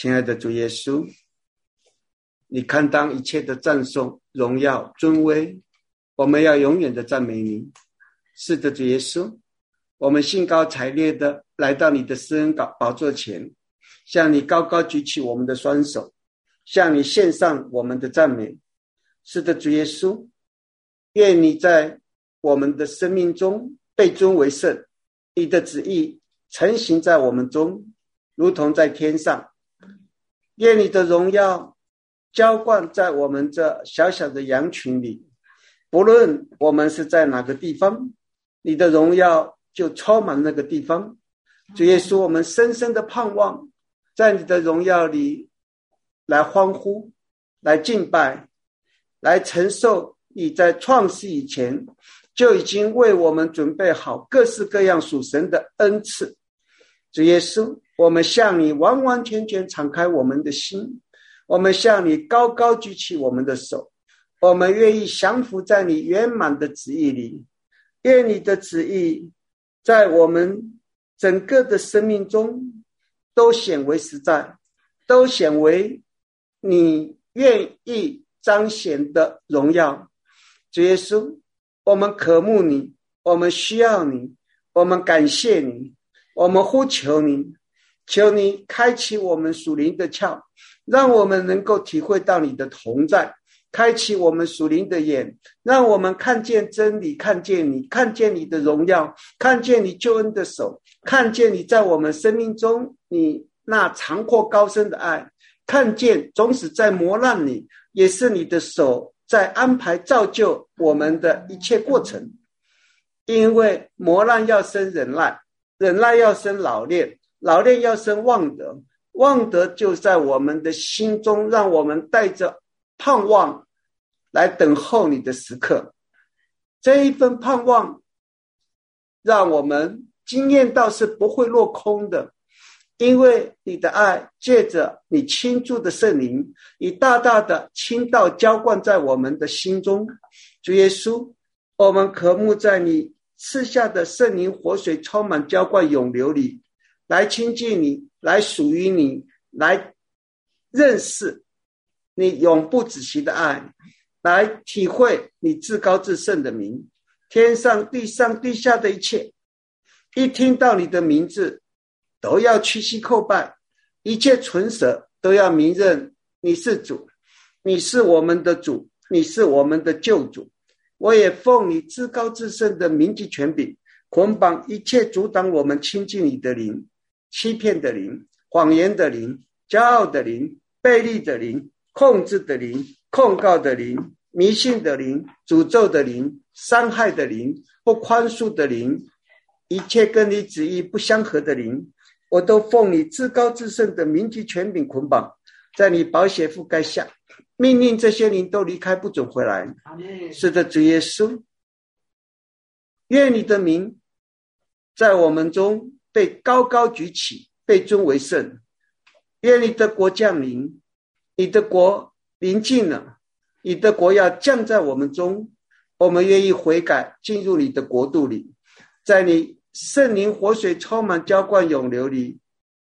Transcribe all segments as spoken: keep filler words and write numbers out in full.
亲爱的主耶稣，你堪当一切的赞颂、荣耀、尊威，我们要永远的赞美你。是的，主耶稣，我们兴高采烈的来到你的施恩宝座前，向你高高举起我们的双手，向你献上我们的赞美。是的，主耶稣，愿你在我们的生命中被尊为圣，你的旨意成行在我们中，如同在天上。愿你的荣耀浇灌在我们这小小的羊群里，不论我们是在哪个地方，你的荣耀就充满那个地方。主耶稣，我们深深的盼望在你的荣耀里来欢呼，来敬拜，来承受你在创世以前就已经为我们准备好各式各样属神的恩赐。主耶稣，我们向你完完全全敞开我们的心，我们向你高高举起我们的手，我们愿意降服在你圆满的旨意里。愿你的旨意在我们整个的生命中都显为实在，都显为你愿意彰显的荣耀。主耶稣，我们渴慕你，我们需要你，我们感谢你，我们呼求你，求你开启我们属灵的窍，让我们能够体会到你的同在，开启我们属灵的眼，让我们看见真理，看见你，看见你的荣耀，看见你救恩的手，看见你在我们生命中你那长阔高深的爱，看见总是在磨难里也是你的手在安排造就我们的一切过程。因为磨难要生忍耐，忍耐要生老练，老练要生望德，望德就在我们的心中，让我们带着盼望来等候你的时刻。这一份盼望让我们经验到是不会落空的，因为你的爱借着你倾注的圣灵，你大大的倾倒浇灌在我们的心中。主耶稣，我们渴慕在你赐下的圣灵活水充满浇灌涌流里，来亲近你，来属于你，来认识你永不止息的爱，来体会你至高至圣的名。天上地上地下的一切，一听到你的名字都要屈膝叩拜，一切唇舌都要明认你是主，你是我们的主，你是我们的救主。我也奉你至高至圣的名及权柄，捆绑一切阻挡我们亲近你的灵，欺骗的灵，谎言的灵，骄傲的灵，悖逆的灵，控制的灵，控告的灵，迷信的灵，诅咒的灵，伤害的灵，不宽恕的灵，一切跟你旨意不相合的灵，我都奉你至高至圣的名及权柄捆绑，在你宝血覆盖下，命令这些灵都离开，不准回来。是的，主耶稣，愿你的名在我们中被高高举起，被尊为圣。愿你的国降临，你的国临近了，你的国要降在我们中，我们愿意悔改，进入你的国度里，在你圣灵活水充满浇灌涌流里，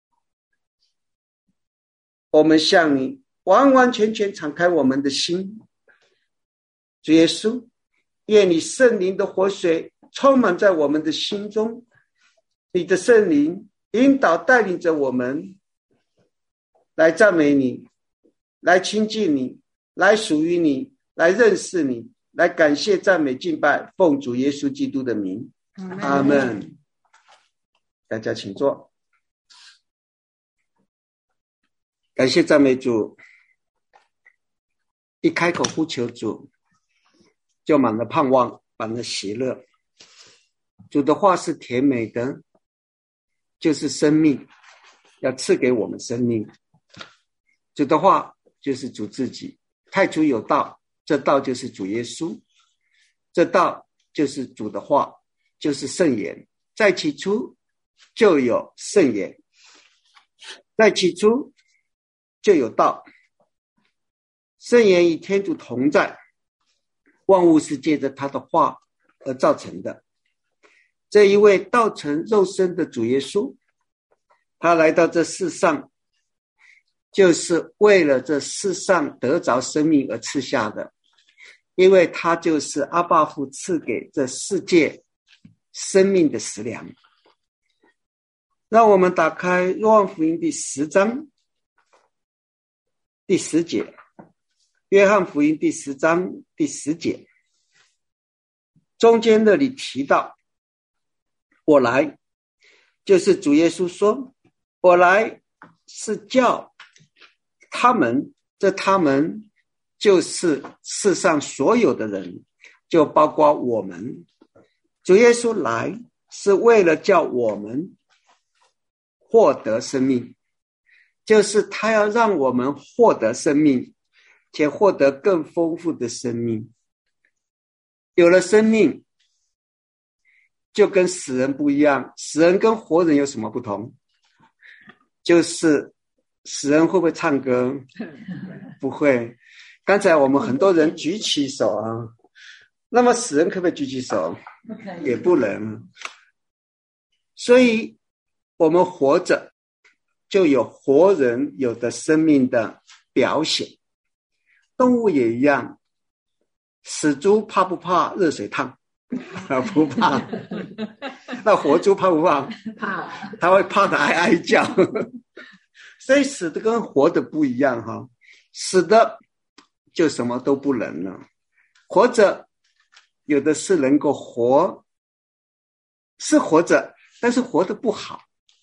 我们向你完完全全敞开我们的心。主耶稣，愿你圣灵的活水充满在我们的心中，你的圣灵引导带领着我们来赞美你，来亲近你，来属于你，来认识你，来感谢赞美敬拜，奉主耶稣基督的名，阿们。大家请坐。感谢赞美主，一开口呼求主，就满了盼望，满了喜乐。主的话是甜美的，就是生命，要赐给我们生命。主的话就是主自己，太初有道，这道就是主耶稣，这道就是主的话，就是圣言。在起初就有圣言，在起初就有道。圣言与天主同在，万物是借着他的话而造成的。这一位道成肉身的主耶稣，他来到这世上， 就是为了这世上得着生命而赐下的，因为他就是阿爸父赐给这世界生命的食粮。让我们打开若望福音第十章第十节，约翰福音第十章第十节，中间那里提到我来，就是主耶稣说我来是叫他们，这他们就是世上所有的人，就包括我们。主耶稣来是为了叫我们获得生命，就是他要让我们获得生命，且获得更丰富的生命。有了生命就跟死人不一样，死人跟活人有什么不同？就是死人会不会唱歌？不会。刚才我们很多人举起手啊，那么死人可不可以举起手？也不能。所以我们活着就有活人有的生命的表现。动物也一样，死猪怕不怕热水烫？不怕。那活猪怕不怕？怕，它会怕得哀哀叫。所以死的跟活的不一样哈，死的就什么都不能了，活着有的是能够活，是活着，但是活得不好，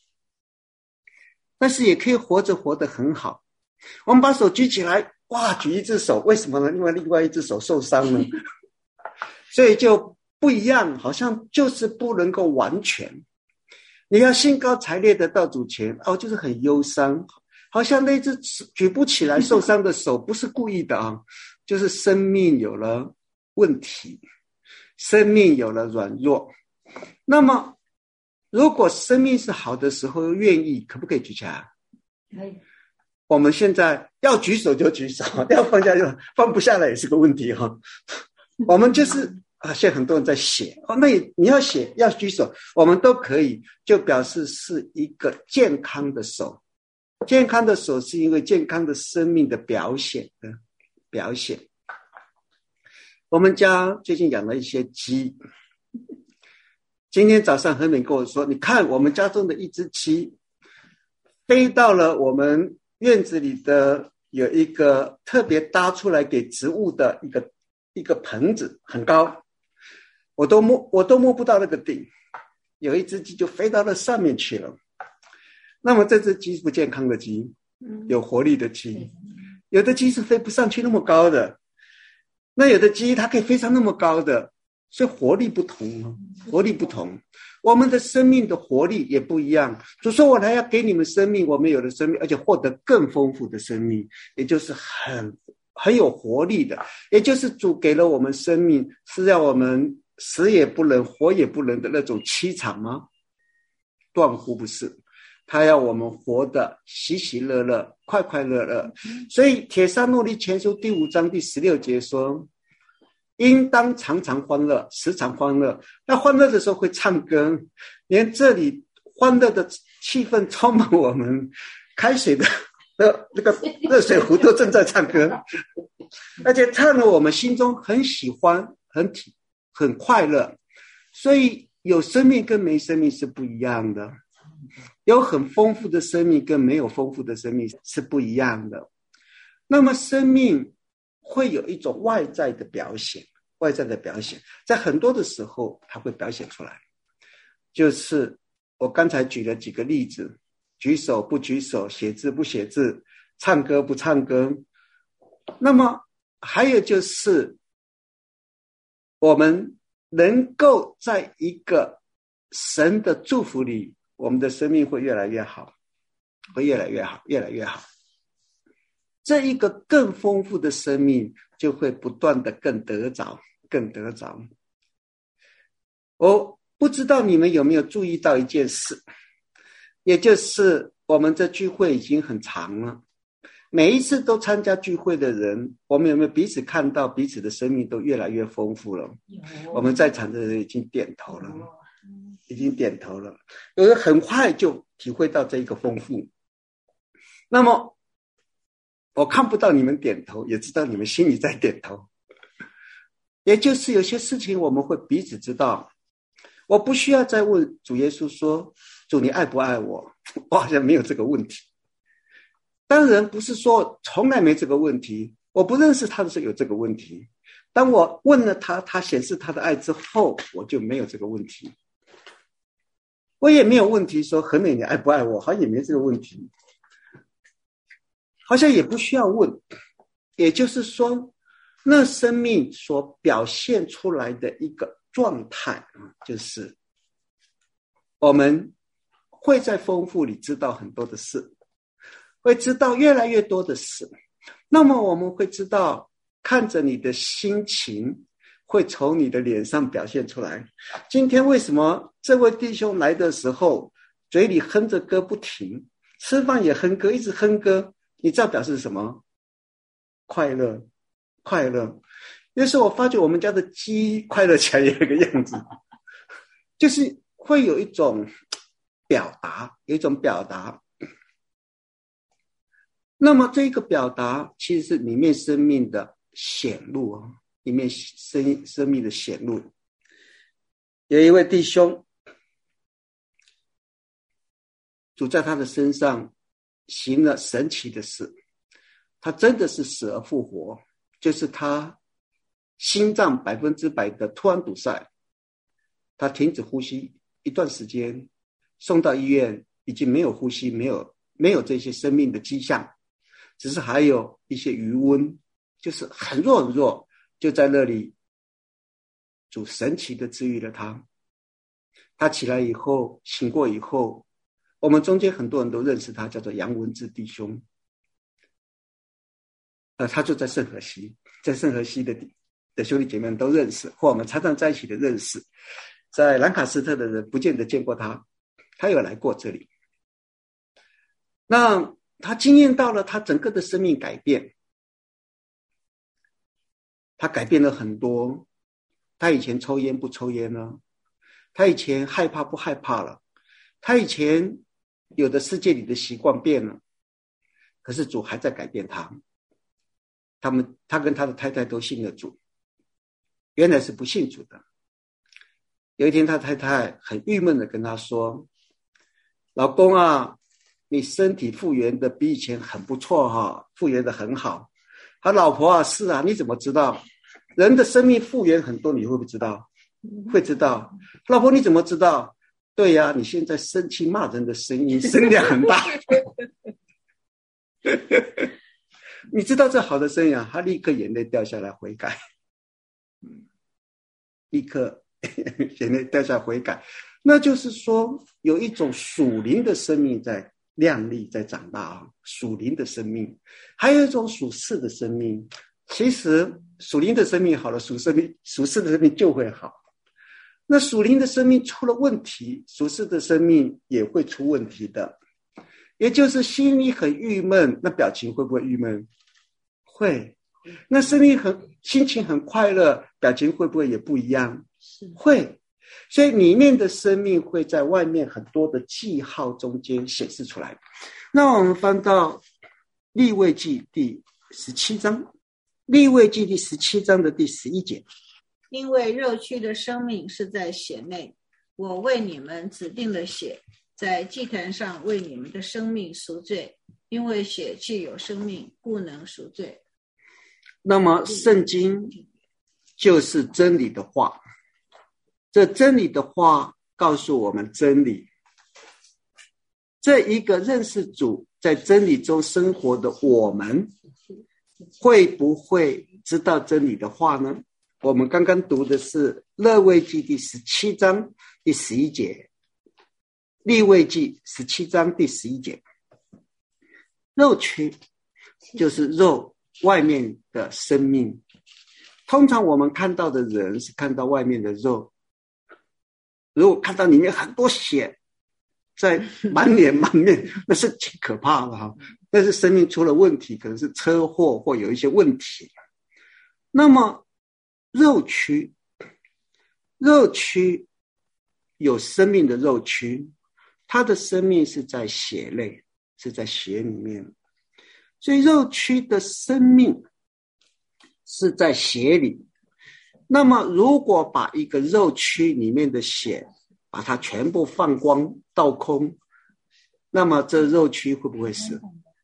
但是也可以活着活得很好。我们把手举起来，哇，举一只手，为什么呢？因为另外一只手受伤了。所以就不一样，好像就是不能够完全。你要兴高采烈的到主前，哦，就是很忧伤，好像那只举不起来受伤的手不是故意的啊，就是生命有了问题，生命有了软弱。那么如果生命是好的时候又愿意，可不可以举起来？可以。我们现在要举手就举手，要放下就放不下来也是个问题哈。我们就是啊，现在很多人在写哦，那你你要写要举手，我们都可以，就表示是一个健康的手。健康的手是因为健康的生命的表现的表现。我们家最近养了一些鸡，今天早上何美跟我说，你看我们家中的一只鸡飞到了我们院子里的有一个特别搭出来给植物的一个一个棚子，很高，我都摸我都摸不到那个顶，有一只鸡就飞到了上面去了。那么这只鸡是不健康的鸡，有活力的鸡，有的鸡是飞不上去那么高的，那有的鸡它可以飞上那么高的，所以活力不同，活力不同。我们的生命的活力也不一样。主说我来要给你们生命，我们有了生命，而且获得更丰富的生命，也就是很很有活力的，也就是主给了我们生命，是让我们死也不能活也不能的那种凄惨吗？断乎不是，他要我们活得喜喜乐乐快快乐乐。所以帖撒罗尼前书第五章第十六节说，应当常常欢乐，时常欢乐。那欢乐的时候会唱歌，连这里欢乐的气氛充满我们，开水的那个热水壶都正在唱歌，而且唱了我们心中很喜欢，很很快乐。所以有生命跟没生命是不一样的，有很丰富的生命跟没有丰富的生命是不一样的。那么生命会有一种外在的表现，外在的表现在很多的时候它会表现出来，就是我刚才举了几个例子，举手不举手，写字不写字，唱歌不唱歌。那么还有就是我们能够在一个神的祝福里，我们的生命会越来越好，会越来越好，越来越好。这一个更丰富的生命就会不断的更得着，更得着。我不知道你们有没有注意到一件事，也就是我们这聚会已经很长了，每一次都参加聚会的人，我们有没有彼此看到彼此的生命都越来越丰富了？我们在场的人已经点头了，已经点头了，有人很快就体会到这一个丰富。那么我看不到你们点头，也知道你们心里在点头。也就是有些事情我们会彼此知道，我不需要再问主耶稣说，主你爱不爱我？我好像没有这个问题。当然不是说从来没这个问题，我不认识他的时候有这个问题，当我问了他，他显示他的爱之后，我就没有这个问题。我也没有问题说何美你爱不爱我，好像也没这个问题，好像也不需要问。也就是说，那生命所表现出来的一个状态，就是我们会在丰富里知道很多的事，会知道越来越多的事。那么我们会知道，看着你的心情会从你的脸上表现出来。今天为什么这位弟兄来的时候嘴里哼着歌不停，吃饭也哼歌，一直哼歌，你知道表示什么？快乐，快乐。有时候我发觉我们家的鸡快乐起来也有个样子，就是会有一种表达，有一种表达。那么这个表达其实是里面生命的显露，里面生生命的显露。有一位弟兄，主在他的身上行了神奇的事，他真的是死而复活，就是他心脏百分之百的突然堵塞，他停止呼吸一段时间，送到医院，已经没有呼吸，没有没有这些生命的迹象，只是还有一些余温，就是很弱很弱，就在那里主神奇的治愈了他。他起来以后，醒过以后，我们中间很多人都认识他，叫做杨文志弟兄。呃，他就在圣河西，在圣河西的的兄弟姐妹们都认识，或我们常常在一起的认识。在兰卡斯特的人不见得见过他，他有来过这里。那他经验到了他整个的生命改变，他改变了很多。他以前抽烟不抽烟了，他以前害怕不害怕了，他以前有的世界里的习惯变了，可是主还在改变他。他们他跟他的太太都信了主，原来是不信主的。有一天他太太很郁闷的跟他说，老公啊，你身体复原的比以前很不错哈，复原的很好。他老婆啊，是啊，你怎么知道？人的生命复原很多，你会不会知道？会知道。老婆你怎么知道？对呀、啊，你现在生气骂人的声音声量很大。你知道这好的声音啊，他立刻眼泪掉下来悔改，立刻眼泪掉下来悔改。那就是说有一种属灵的生命在亮丽，在长大啊，属灵的生命。还有一种属世的生命，其实属灵的生命好了，属生命属世的生命就会好。那属灵的生命出了问题，属世的生命也会出问题的。也就是心里很郁闷，那表情会不会郁闷？会。那生命很心情很快乐，表情会不会也不一样？会。所以里面的生命会在外面很多的记号中间显示出来。那我们翻到利未记第十七章，利未记第十七章的第十一节， 因为肉躯的生命是在血内，我为你们指定了血，在祭坛上为你们的生命赎罪，因为血具有生命，不能赎罪。 那么圣经就是真理的话，这真理的话告诉我们真理。这一个认识主在真理中生活的我们，会不会知道真理的话呢？我们刚刚读的是利未记第十七章第十一节，利未记十七章第十一节，肉躯就是肉外面的生命。通常我们看到的人是看到外面的肉，如果看到里面很多血在满脸满面，那是挺可怕的哈。那是生命出了问题，可能是车祸或有一些问题。那么肉躯，肉躯有生命的肉躯，它的生命是在血内，是在血里面。 所以肉躯的生命是在血里。那么如果把一个肉躯里面的血把它全部放光倒空，那么这肉躯会不会死？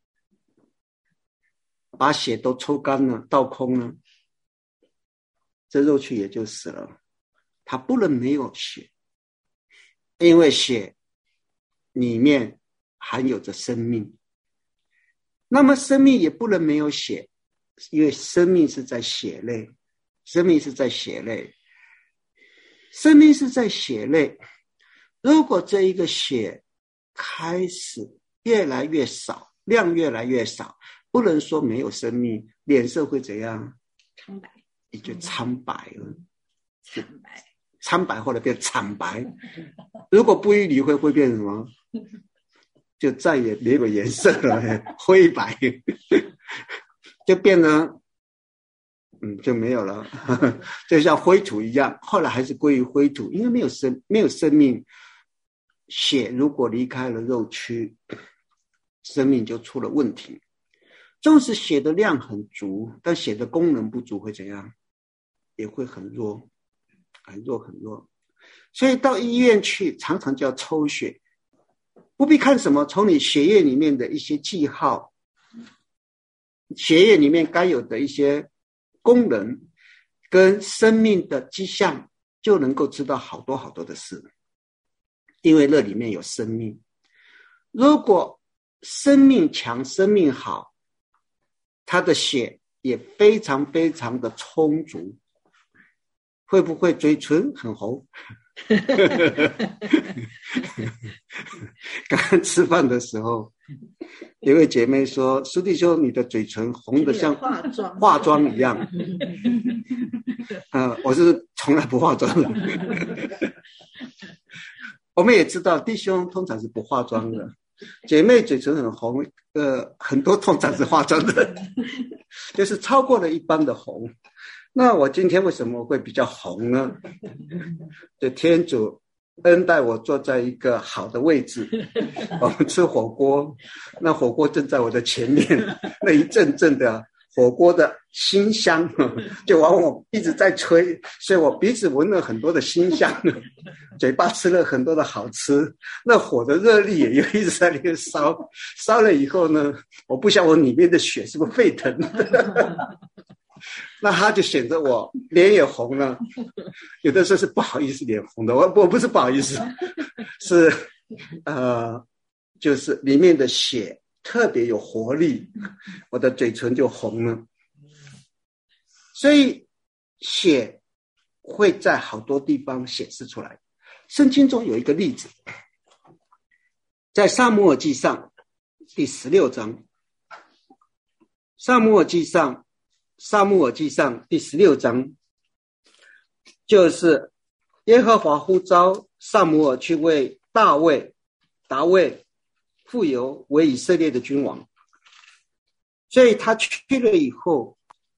把血都抽干了倒空了，这肉躯也就死了。它不能没有血，因为血里面含有着生命。那么生命也不能没有血，因为生命是在血内，生命是在血内，生命是在血内。如果这一个血开始越来越少，量越来越少，不能说没有生命，脸色会怎样？ 苍白， 也就苍白了。 苍白， 苍白或者变惨白。如果不予理会，会变什么？就再也没有颜色了，灰白，就变得，嗯，就没有了，就像灰土一样。后来还是归于灰土，因为没有生，没有生命。血如果离开了肉躯，生命就出了问题。纵使血的量很足，但血的功能不足会怎样？也会很弱，很弱很弱。所以到医院去，常常就要抽血。不必看什么，从你血液里面的一些记号，血液里面该有的一些功能跟生命的迹象，就能够知道好多好多的事。因为那里面有生命。如果生命强，生命好，他的血也非常非常的充足，会不会嘴唇很红？刚刚吃饭的时候，有位姐妹说：“苏弟兄，你的嘴唇红得像化妆化妆一样。”呃，我是从来不化妆的。我们也知道，弟兄通常是不化妆的，姐妹嘴唇很红，呃，很多通常是化妆的，就是超过了一般的红。那我今天为什么会比较红呢？就天主恩待我坐在一个好的位置，我们吃火锅，那火锅正在我的前面，那一阵阵的火锅的馨香就往我一直在吹，所以我鼻子闻了很多的馨香，嘴巴吃了很多的好吃，那火的热力也一直在那边烧，烧了以后呢，我不晓得我里面的血是不是沸腾的那他就显得我脸也红了，有的时候是不好意思脸红的，我我不是不好意思，是呃，就是里面的血特别有活力，我的嘴唇就红了。所以血会在好多地方显示出来。圣经中有一个例子，在撒母耳记上第十六章，撒母耳记上撒母耳记上第十六章，就是耶和华呼召撒母耳去为大卫大卫傅油为以色列的君王。所以他去了以后，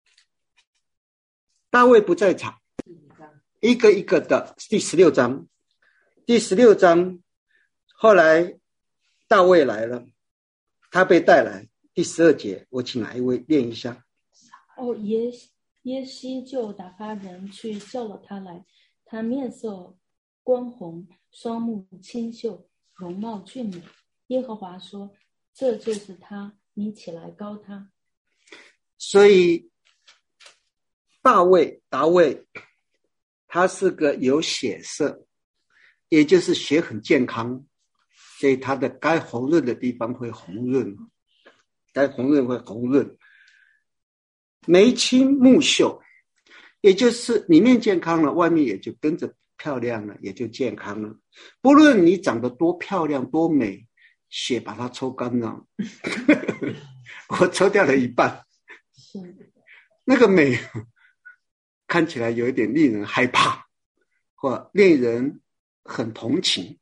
大卫不在场，一个一个的。第十六章第十六章后来大卫来了，他被带来。第十二节，我请哪一位念一下？ 哦，耶耶西就打发人去叫了他来，他面色光红，双目清秀，容貌俊美。耶和华说：“这就是他，你起来膏他。” 所以大卫大卫他是个有血色，也就是血很健康，所以他的该红润的地方会红润，该红润会红润。眉清目秀，也就是里面健康了，外面也就跟着漂亮了，也就健康了。不论你长得多漂亮多美，血把它抽干了我抽掉了一半，那个美看起来有一点令人害怕，或令人很同情。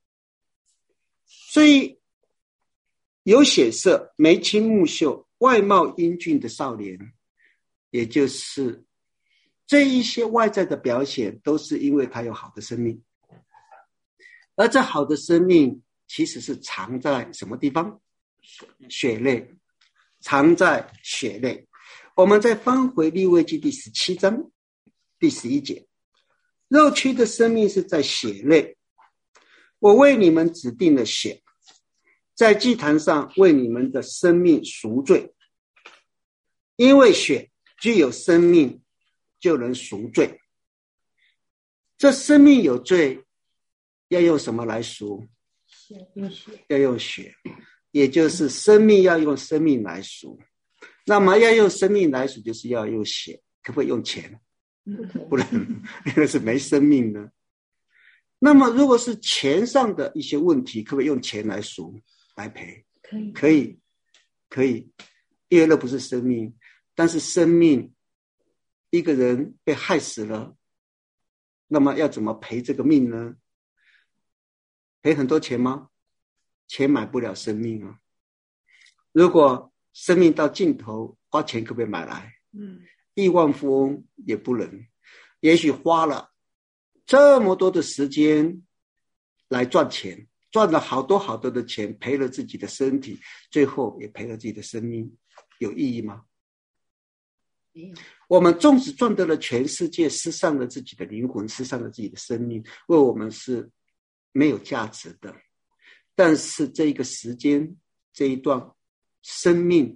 所以有血色，眉清目秀，外貌英俊的少年，也就是这一些外在的表现，都是因为他有好的生命。而这好的生命其实是藏在什么地方？血内。 藏在血内。我们再翻回利未记第十七章第十一节，肉躯的生命是在血内，我为你们指定了血，在祭坛上为你们的生命赎罪，因为血具有生命，就能赎罪。这生命有罪，要用什么来赎？要用血，也就是生命要用生命来赎。那么要用生命来赎，就是要用血，可不可以用钱？不能，因为是没生命的。那么如果是钱上的一些问题，可不可以用钱来赎来赔？ 可以， 可以，可以，因为那不是生命。但是生命，一个人被害死了，那么要怎么赔这个命呢？赔很多钱吗？钱买不了生命啊。如果生命到尽头，花钱可不可以买来？嗯，亿万富翁也不能。也许花了这么多的时间来赚钱，赚了好多好多的钱，赔了自己的身体，最后也赔了自己的生命，有意义吗？ 没有。 我们纵使赚得了全世界，失丧了自己的灵魂，失丧了自己的生命，为我们是没有价值的。但是这一个时间，这一段生命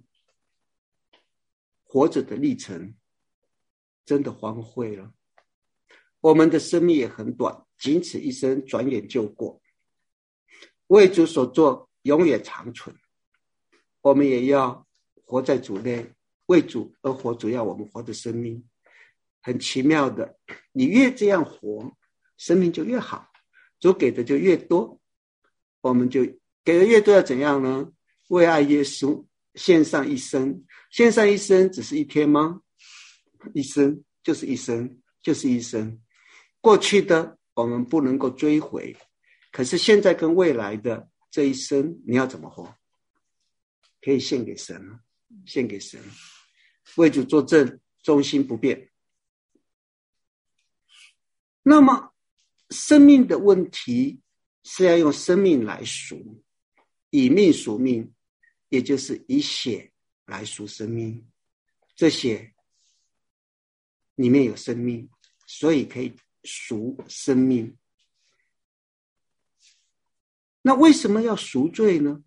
活着的历程真的荒废了。我们的生命也很短，仅此一生，转眼就过。为主所做，永远长存。我们也要活在主内，为主而活，主要我们活的生命很奇妙的，你越这样活，生命就越好，主给的就越多，我们就给的越多，要怎样呢？为爱耶稣献上一生。献上一生只是一天吗？一生就是一生，就是一生。过去的我们不能够追回，可是现在跟未来的这一生，你要怎么活？可以献给神，献给神，为主作证，忠心不变。那么生命的问题是要用生命来赎，以命赎命，也就是以血来赎生命。这血里面有生命，所以可以赎生命。那为什么要赎罪呢？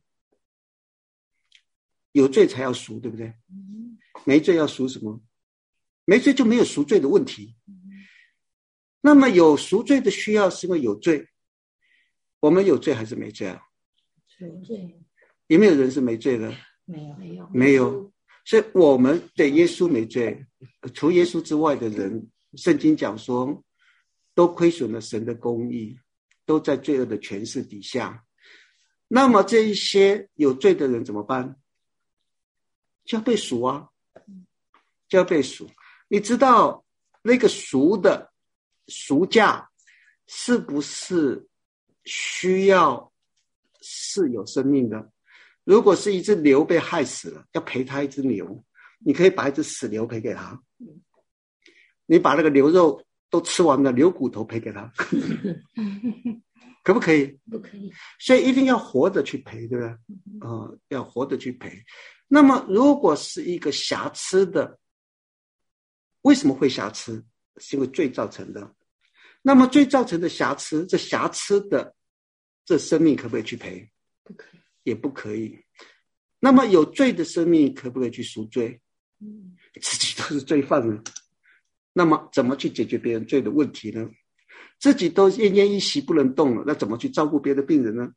有罪才要赎，对不对？没罪要赎什么？没罪就没有赎罪的问题。那么有赎罪的需要是因为有罪。我们有罪还是没罪啊？ 有罪。 有没有人是没罪的？ 没有，没有， 没有。所以我们对耶稣没罪，除耶稣之外的人，圣经讲说都亏损了神的公义，都在罪恶的权势底下。那么这一些有罪的人怎么办？就要被赎啊，就要被赎。你知道那个赎的赎价是不是需要是有生命的？如果是一只牛被害死了，要赔他一只牛，你可以把一只死牛赔给他，你把那个牛肉都吃完了，牛骨头赔给他可不可以？ 不可以。 所以一定要活着去赔，对不对？呃，要活着去赔。那么如果是一个瑕疵的，为什么会瑕疵？是因为罪造成的。那么罪造成的瑕疵，这瑕疵的这生命可不可以去赔？ 不可以， 也不可以。那么有罪的生命可不可以去赎罪？ 嗯， 自己都是罪犯了，那么怎么去解决别人罪的问题呢？自己都奄奄一息不能动了，那怎么去照顾别的病人呢？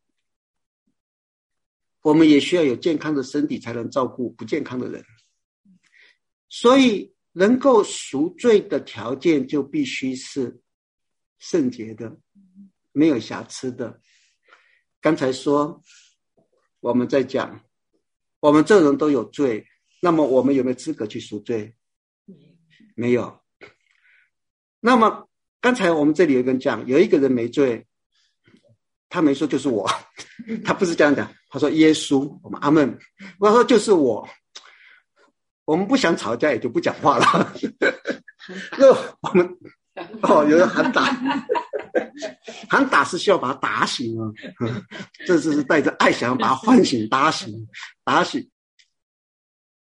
我们也需要有健康的身体才能照顾不健康的人。所以能够赎罪的条件就必须是圣洁的，没有瑕疵的。刚才说我们在讲我们这人都有罪，那么我们有没有资格去赎罪？没有。那么刚才我们这里有一个人讲，有一个人没罪，他没说就是我，他不是这样讲，他说耶稣，我们阿们，我说就是我，我们不想吵架也就不讲话了。那我们哦，有人喊打，喊打是需要把他打醒啊，这是带着爱想要把他唤醒、打醒、打醒。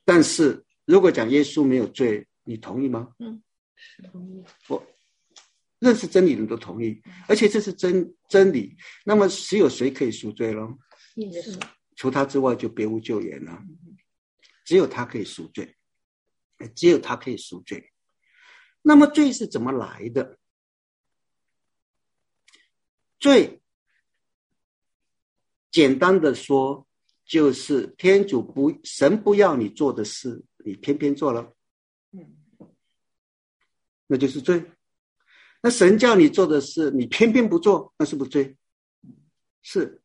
但是如果讲耶稣没有罪，你同意吗？ 嗯，是同意。 我认识真理的人都同意，而且这是真真理。那么只有谁可以赎罪了？ 耶稣， 除他之外就别无救援了。只有他可以赎罪，只有他可以赎罪。那么罪是怎么来的？罪简单的说，就是天主不神不要你做的事，你偏偏做了，那就是罪。那神叫你做的事，你偏偏不做，那是不是罪？是。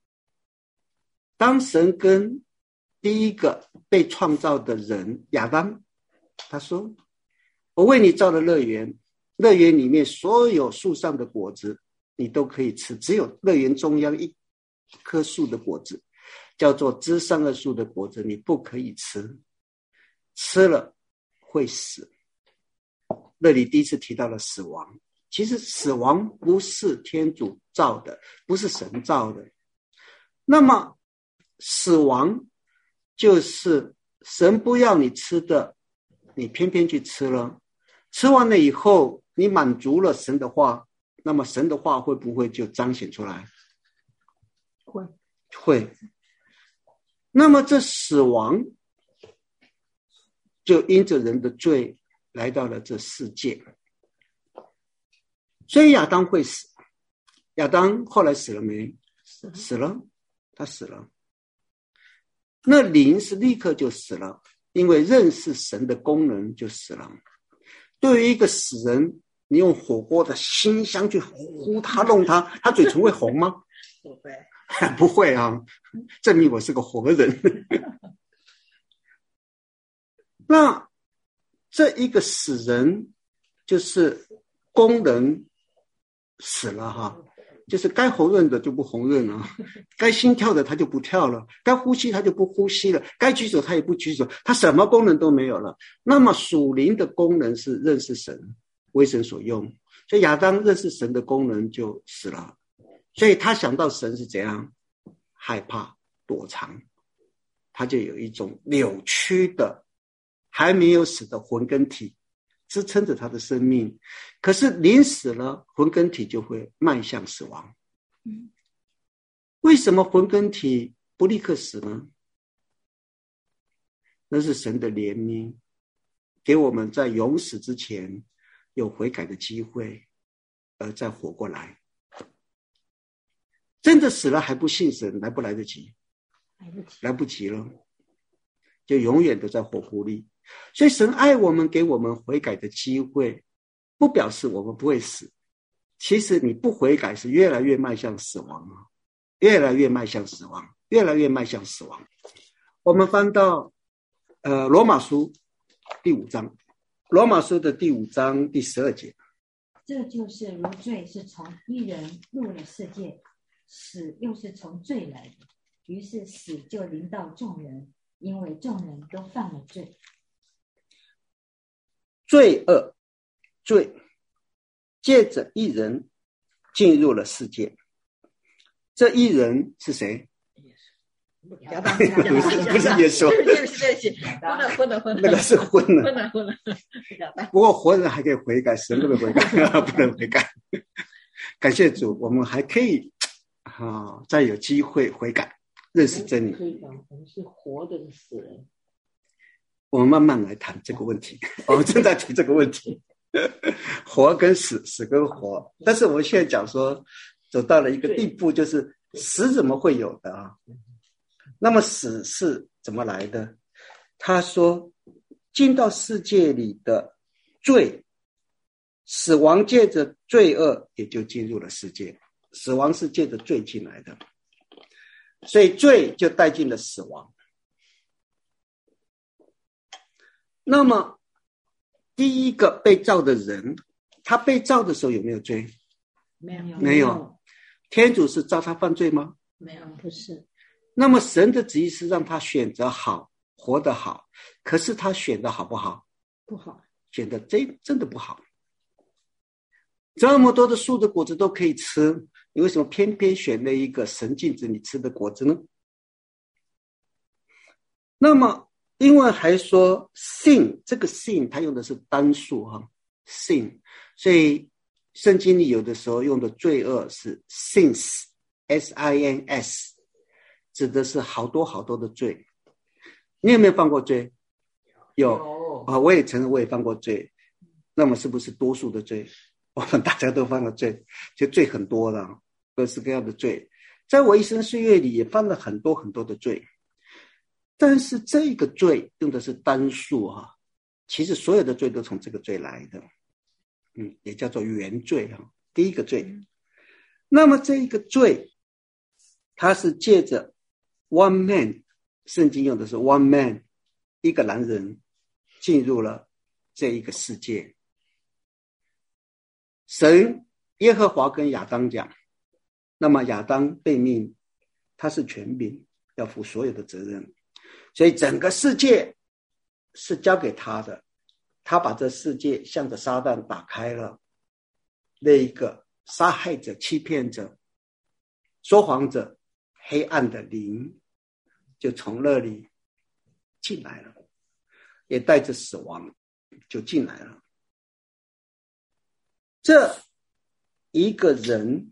当神跟第一个被创造的人亚当，他说：“我为你造了乐园，乐园里面所有树上的果子你都可以吃，只有乐园中央一棵树的果子，叫做知善恶树的果子，你不可以吃，吃了会死。”那里第一次提到了死亡。其实死亡不是天主造的，不是神造的。那么死亡就是神不要你吃的，你偏偏去吃了，吃完了以后你满足了神的话，那么神的话会不会就彰显出来？ 会会。那么这死亡就因着人的罪来到了这世界，所以亚当会死。亚当后来死了没？死了，死了，他死了。那灵是立刻就死了，因为认识神的功能就死了。对于一个死人，你用火锅的馨香去呼他弄他，他嘴唇会红吗？ 不会， 不会啊，证明我是个活人。那这一个死人就是功能死了哈，就是该红润的就不红润了，该心跳的他就不跳了，该呼吸他就不呼吸了，该举手他也不举手，他什么功能都没有了。那么属灵的功能是认识神，为神所用，所以亚当认识神的功能就死了。所以他想到神是怎样，害怕躲藏，他就有一种扭曲的还没有死的魂跟体支撑着他的生命。可是灵死了，魂跟体就会迈向死亡。为什么魂跟体不立刻死呢？那是神的怜悯，给我们在永死之前有悔改的机会，而再活过来。真的死了还不信神，来不来得及？ 来不及， 来不及了，就永远都在火湖里。所以神爱我们，给我们悔改的机会，不表示我们不会死。其实你不悔改是越来越迈向死亡啊，越来越迈向死亡，越来越迈向死亡。我们翻到呃罗马书第五章，罗马书的第五章第十二节。 这就是如罪是从一人入了世界，死又是从罪来的，于是死就临到众人，因为众人都犯了罪。 罪恶，罪借着一人进入了世界。这一人是谁？ 亚当， 不是不是耶稣， 对不起对不起，昏了昏了昏了， 那个是昏了昏了昏了。 不过活人还可以悔改，神不能悔改，不能悔改。感谢主，我们还可以啊，再有机会悔改，认识真理。 可以讲，我们是活的死人。 我们慢慢来谈这个问题，我们正在提这个问题，活跟死，死跟活。但是我们现在讲说，走到了一个地步，就是死怎么会有的啊？那么死是怎么来的？他说，进到世界里的罪，死亡借着罪恶也就进入了世界，死亡是借着罪进来的，所以罪就带进了死亡。那么第一个被造的人，他被造的时候有没有罪？ 没有， 没有。天主是造他犯罪吗？ 没有，不是。 那么神的旨意是让他选择好，活得好，可是他选的好不好？ 不好， 选的真真的不好。这么多的树的果子都可以吃，你为什么偏偏选了一个神禁止你吃的果子呢？那么英文还说 sin， 这个 sin 它用的是单数哈 sin， 所以圣经里有的时候用的罪恶是 sins S I N S， 指的是好多好多的罪。你有没有犯过罪？有啊，我也承认我也犯过罪。那么是不是多数的罪？我们大家都犯了罪，就罪很多了，各式各样的罪。在我一生岁月里也犯了很多很多的罪，但是这个罪用的是单数哈、啊，其实所有的罪都从这个罪来的，嗯，也叫做原罪啊，第一个罪。那么这一个罪，它是借着 one man， 圣经用的是 one man， 一个男人进入了这一个世界。神耶和华跟亚当讲，那么亚当被命，他是权柄，要负所有的责任，所以整个世界是交给他的，他把这世界向着撒旦打开了，那一个杀害者、欺骗者、说谎者、黑暗的灵就从那里进来了，也带着死亡就进来了。这一个人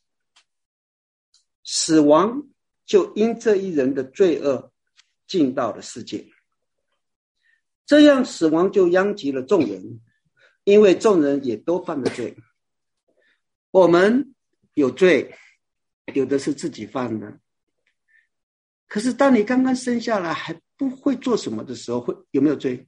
死亡就因这一人的罪恶进到了世界，这样死亡就殃及了众人，因为众人也都犯了罪。我们有罪，有的是自己犯的，可是当你刚刚生下来还不会做什么的时候，会有没有罪？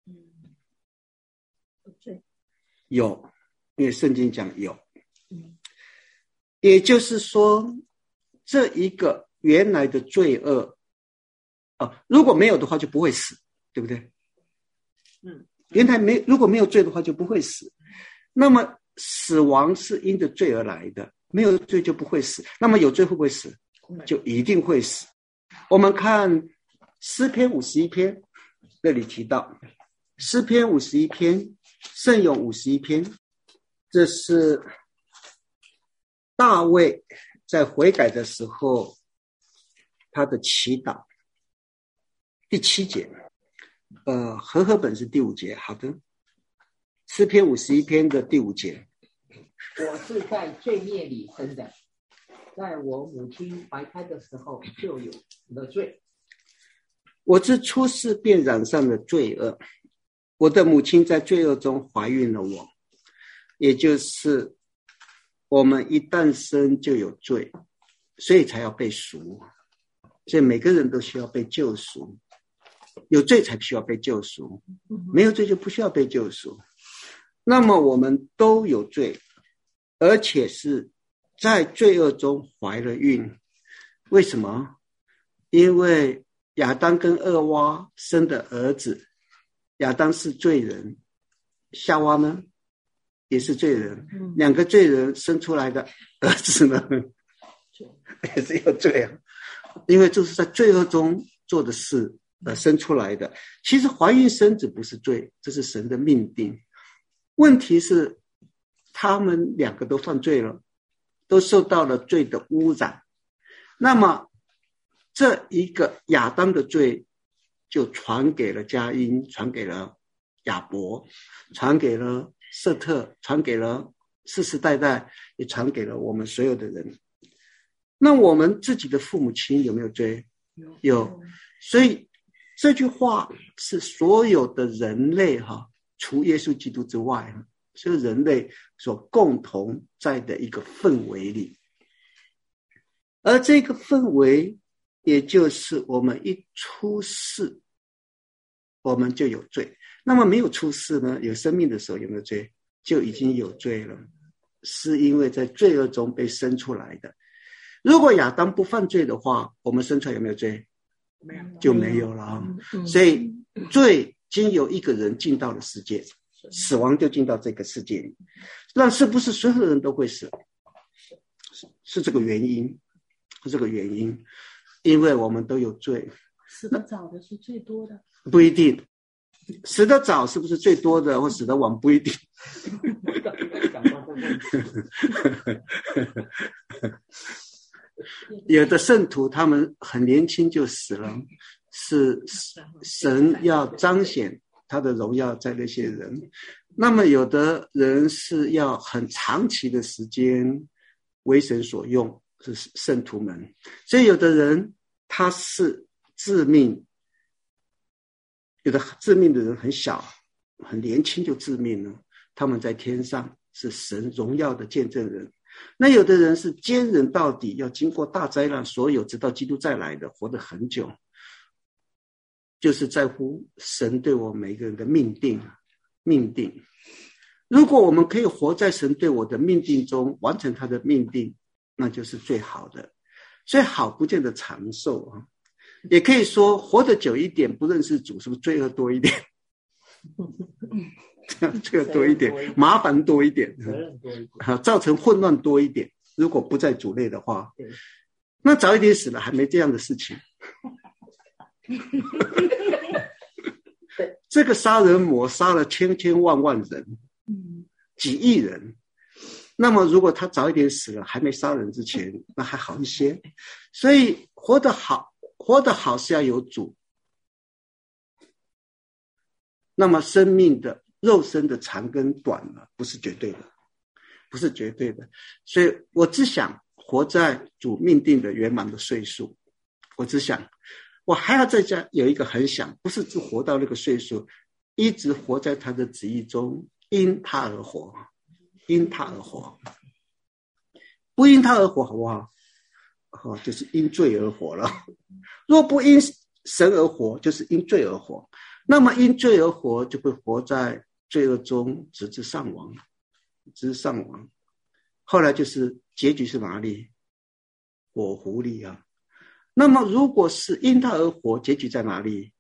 有罪， 有，因为圣经讲有。也就是说，这一个原来的罪恶啊，如果没有的话就不会死，对不对？ 嗯， 原来没如果没有罪的话就不会死。那么死亡是因着罪而来的，没有罪就不会死。那么有罪会不会死？就一定会死。我们看诗篇五十一篇，那里提到诗篇五十一篇，圣咏五十一篇，这是大卫在悔改的时候他的祈祷。第七节，呃，和合本是第五节。好的，诗篇五十一篇的第五节， 我是在罪孽里生的，在我母亲怀胎的时候就有了罪。 我自出世便染上了罪恶，我的母亲在罪恶中怀孕了我。也就是我们一诞生就有罪，所以才要被赎，所以每个人都需要被救赎，有罪才需要被救赎，没有罪就不需要被救赎。那么我们都有罪，而且是在罪恶中怀了孕。为什么？因为亚当跟厄娃生的儿子，亚当是罪人，夏娃呢也是罪人，两个罪人生出来的儿子呢也是有罪啊，因为这是在罪恶中做的事而生出来的。其实怀孕生子不是罪，这是神的命定。问题是他们两个都犯罪了，都受到了罪的污染，那么这一个亚当的罪就传给了加因，传给了亚伯，传给了瑟特，传给了世世代代，也传给了我们所有的人。那我们自己的父母亲有没有罪？有。所以这句话是所有的人类哈，除耶稣基督之外，所有人类所共同在的一个氛围里。而这个氛围也就是我们一出世我们就有罪。那么没有出世呢，有生命的时候有没有罪？就已经有罪了，是因为在罪恶中被生出来的。如果亚当不犯罪的话，我们生出来有没有罪？ 没有， 就没有了。所以罪经由一个人进到了世界，死亡就进到这个世界里。那是不是所有的人都会死？是这个原因，是这个原因，因为我们都有罪。 死得早的是最多的， 不一定。死得早是不是最多的，或死得晚不一定。有的圣徒他们很年轻就死了， 是神要彰显他的荣耀在那些人。那么有的人是要很长期的时间为神所用，是圣徒们。所以有的人他是致命，有的致命的人很小很年轻就致命了，他们在天上是神荣耀的见证人。那有的人是坚忍到底，要经过大灾难，所有直到基督再来的，活得很久，就是在乎神对我每一个人的命定。命定，如果我们可以活在神对我的命定中，完成他的命定，那就是最好的。所以好不见得长寿啊，也可以说活得久一点，不认识主，是不是罪恶多一点？罪恶多一点，麻烦多一点， 责任多一点， 造成混乱多一点。如果不在主内的话，那早一点死了，还没这样的事情。这个杀人魔杀了千千万万人，几亿人。那么如果他早一点死了，还没杀人之前，那还好一些。所以活得好，活得好是要有主。那么生命的肉身的长跟短呢，不是绝对的，不是绝对的。所以我只想活在主命定的圆满的岁数，我只想。我还要再加有一个很想，不是只活到那个岁数，一直活在他的旨意中，因他而活，因他而活，不因他而活，好不好？哦，就是因罪而活了。若不因神而活，就是因罪而活。那么因罪而活，就会活在罪恶中，直至丧亡，直至丧亡。后来就是结局是哪里？火湖里啊。那么如果是因他而活，结局在哪里？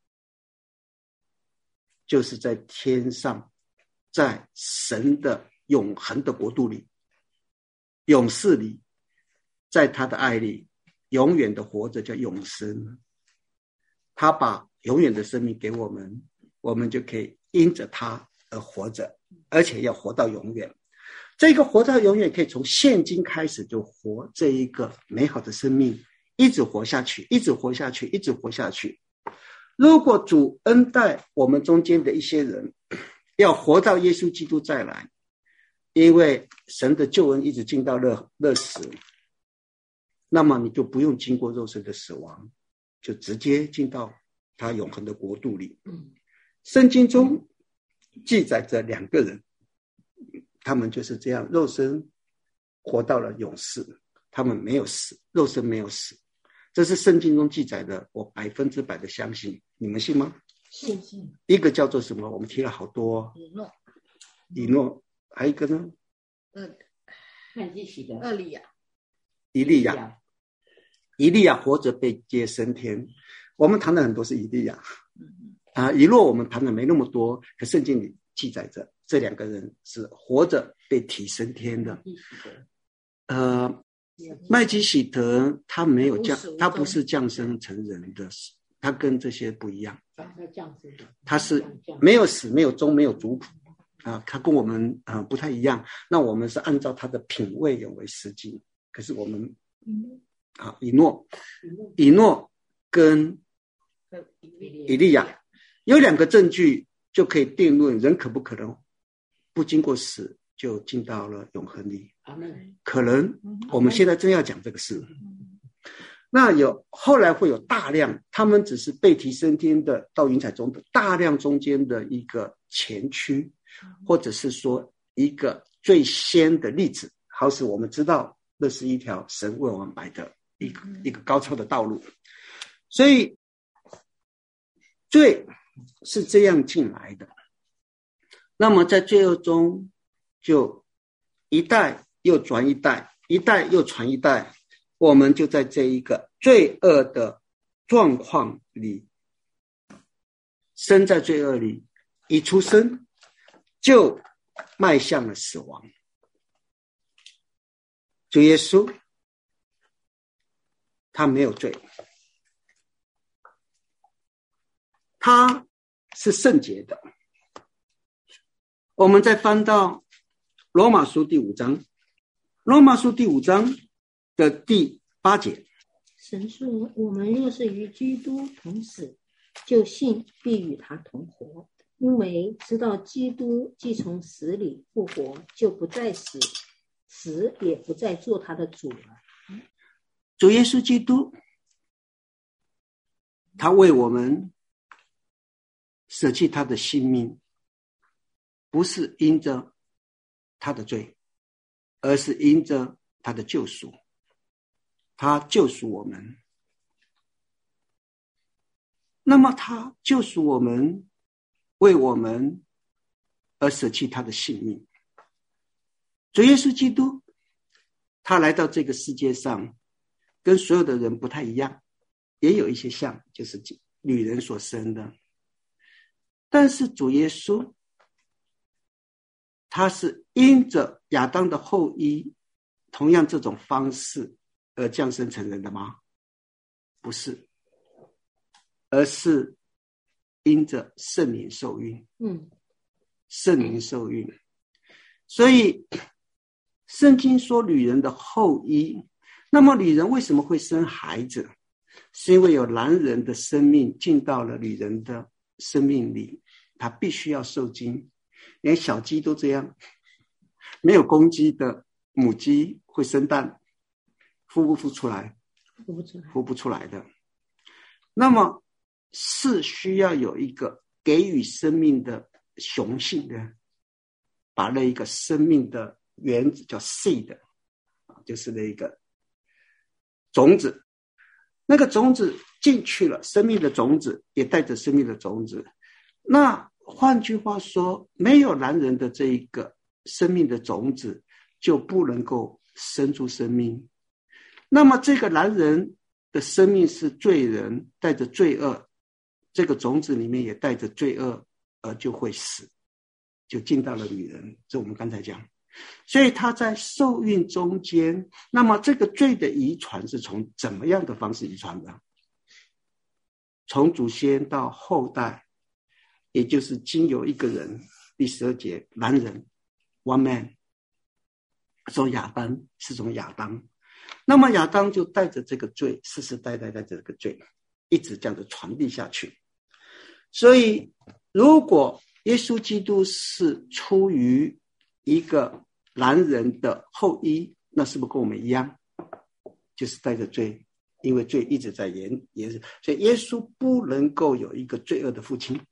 就是在天上，在神的永恒的国度里，永世里，在他的爱里永远的活着，叫永生。他把永远的生命给我们，我们就可以因着他而活着，而且要活到永远。这个活到永远可以从现今开始就活这一个美好的生命，一直活下去，一直活下去，一直活下去。如果主恩待我们中间的一些人，要活到耶稣基督再来，因为神的救恩一直进到乐乐死，那么你就不用经过肉身的死亡，就直接进到他永恒的国度里。圣经中记载着两个人，他们就是这样肉身活到了永世，他们没有死，肉身没有死。这是圣经中记载的，我百分之百的相信。你们信吗？ 信信。 一个叫做什么？我们提了好多。 以诺。 以诺，还有一个呢？ 呃， 看记起的。 厄利亚。 以利亚。以利亚活着被接升天。我们谈的很多是以利亚。啊，以诺我们谈的没那么多，可圣经里记载着这两个人是活着被提升天的。呃。麦基洗德他没有降，他不是降生成人的，他跟这些不一样。他是没有死，没有终，没有族谱啊，他跟我们啊、呃、不太一样。那我们是按照他的品位有为实际，可是我们啊以诺，以诺跟以利亚有两个证据就可以定论人可不可能不经过死就进到了永恒里。可能我们现在正要讲这个事。那有后来会有大量，他们只是被提升天的到云彩中的大量中间的一个前驱，或者是说一个最先的例子，好使我们知道那是一条神为我们摆的一个一个高超的道路。所以罪是这样进来的，那么在罪恶中就一代又转一代，一代又传一代，我们就在这一个罪恶的状况里，生在罪恶里，一出生就迈向了死亡。主耶稣他没有罪，他是圣洁的。我们再翻到罗马书第五章，罗马书第五章的第八节， 神说：“我们若是与基督同死， 就信必与他同活，因为知道基督既从死里复活，就不再死，死也不再做他的主了。 主耶稣基督，他为我们舍弃他的性命，不是因着他的罪，而是因着他的救赎。他救赎我们，那么他救赎我们，为我们而舍弃他的性命。主耶稣基督，他来到这个世界上，跟所有的人不太一样，也有一些像，就是女人所生的。但是主耶稣，他是因着亚当的后裔，同样这种方式而降生成人的吗？不是，而是因着圣灵受孕。嗯，圣灵受孕。所以圣经说女人的后裔，那么女人为什么会生孩子？是因为有男人的生命进到了女人的生命里，她必须要受精。连小鸡都这样，没有公鸡的母鸡会生蛋，孵不孵出来？ 孵不出来， 孵不出来的。那么是需要有一个给予生命的雄性的，把那一个生命的原子叫 seed， 就是那个种子，那个种子进去了，生命的种子也带着生命的种子。那换句话说，没有男人的这一个生命的种子，就不能够生出生命。那么这个男人的生命是罪人，带着罪恶，这个种子里面也带着罪恶，而就会死，就进到了女人。这我们刚才讲，所以他在受孕中间，那么这个罪的遗传是从怎么样的方式遗传的？从祖先到后代，也就是经由一个人，第十二节，男人 one man， 从亚当，是从亚当，那么亚当就带着这个罪，世世代代带着这个罪，一直这样子传递下去。所以如果耶稣基督是出于一个男人的后裔，那是不是跟我们一样，就是带着罪，因为罪一直在延延，所以耶稣不能够有一个罪恶的父亲，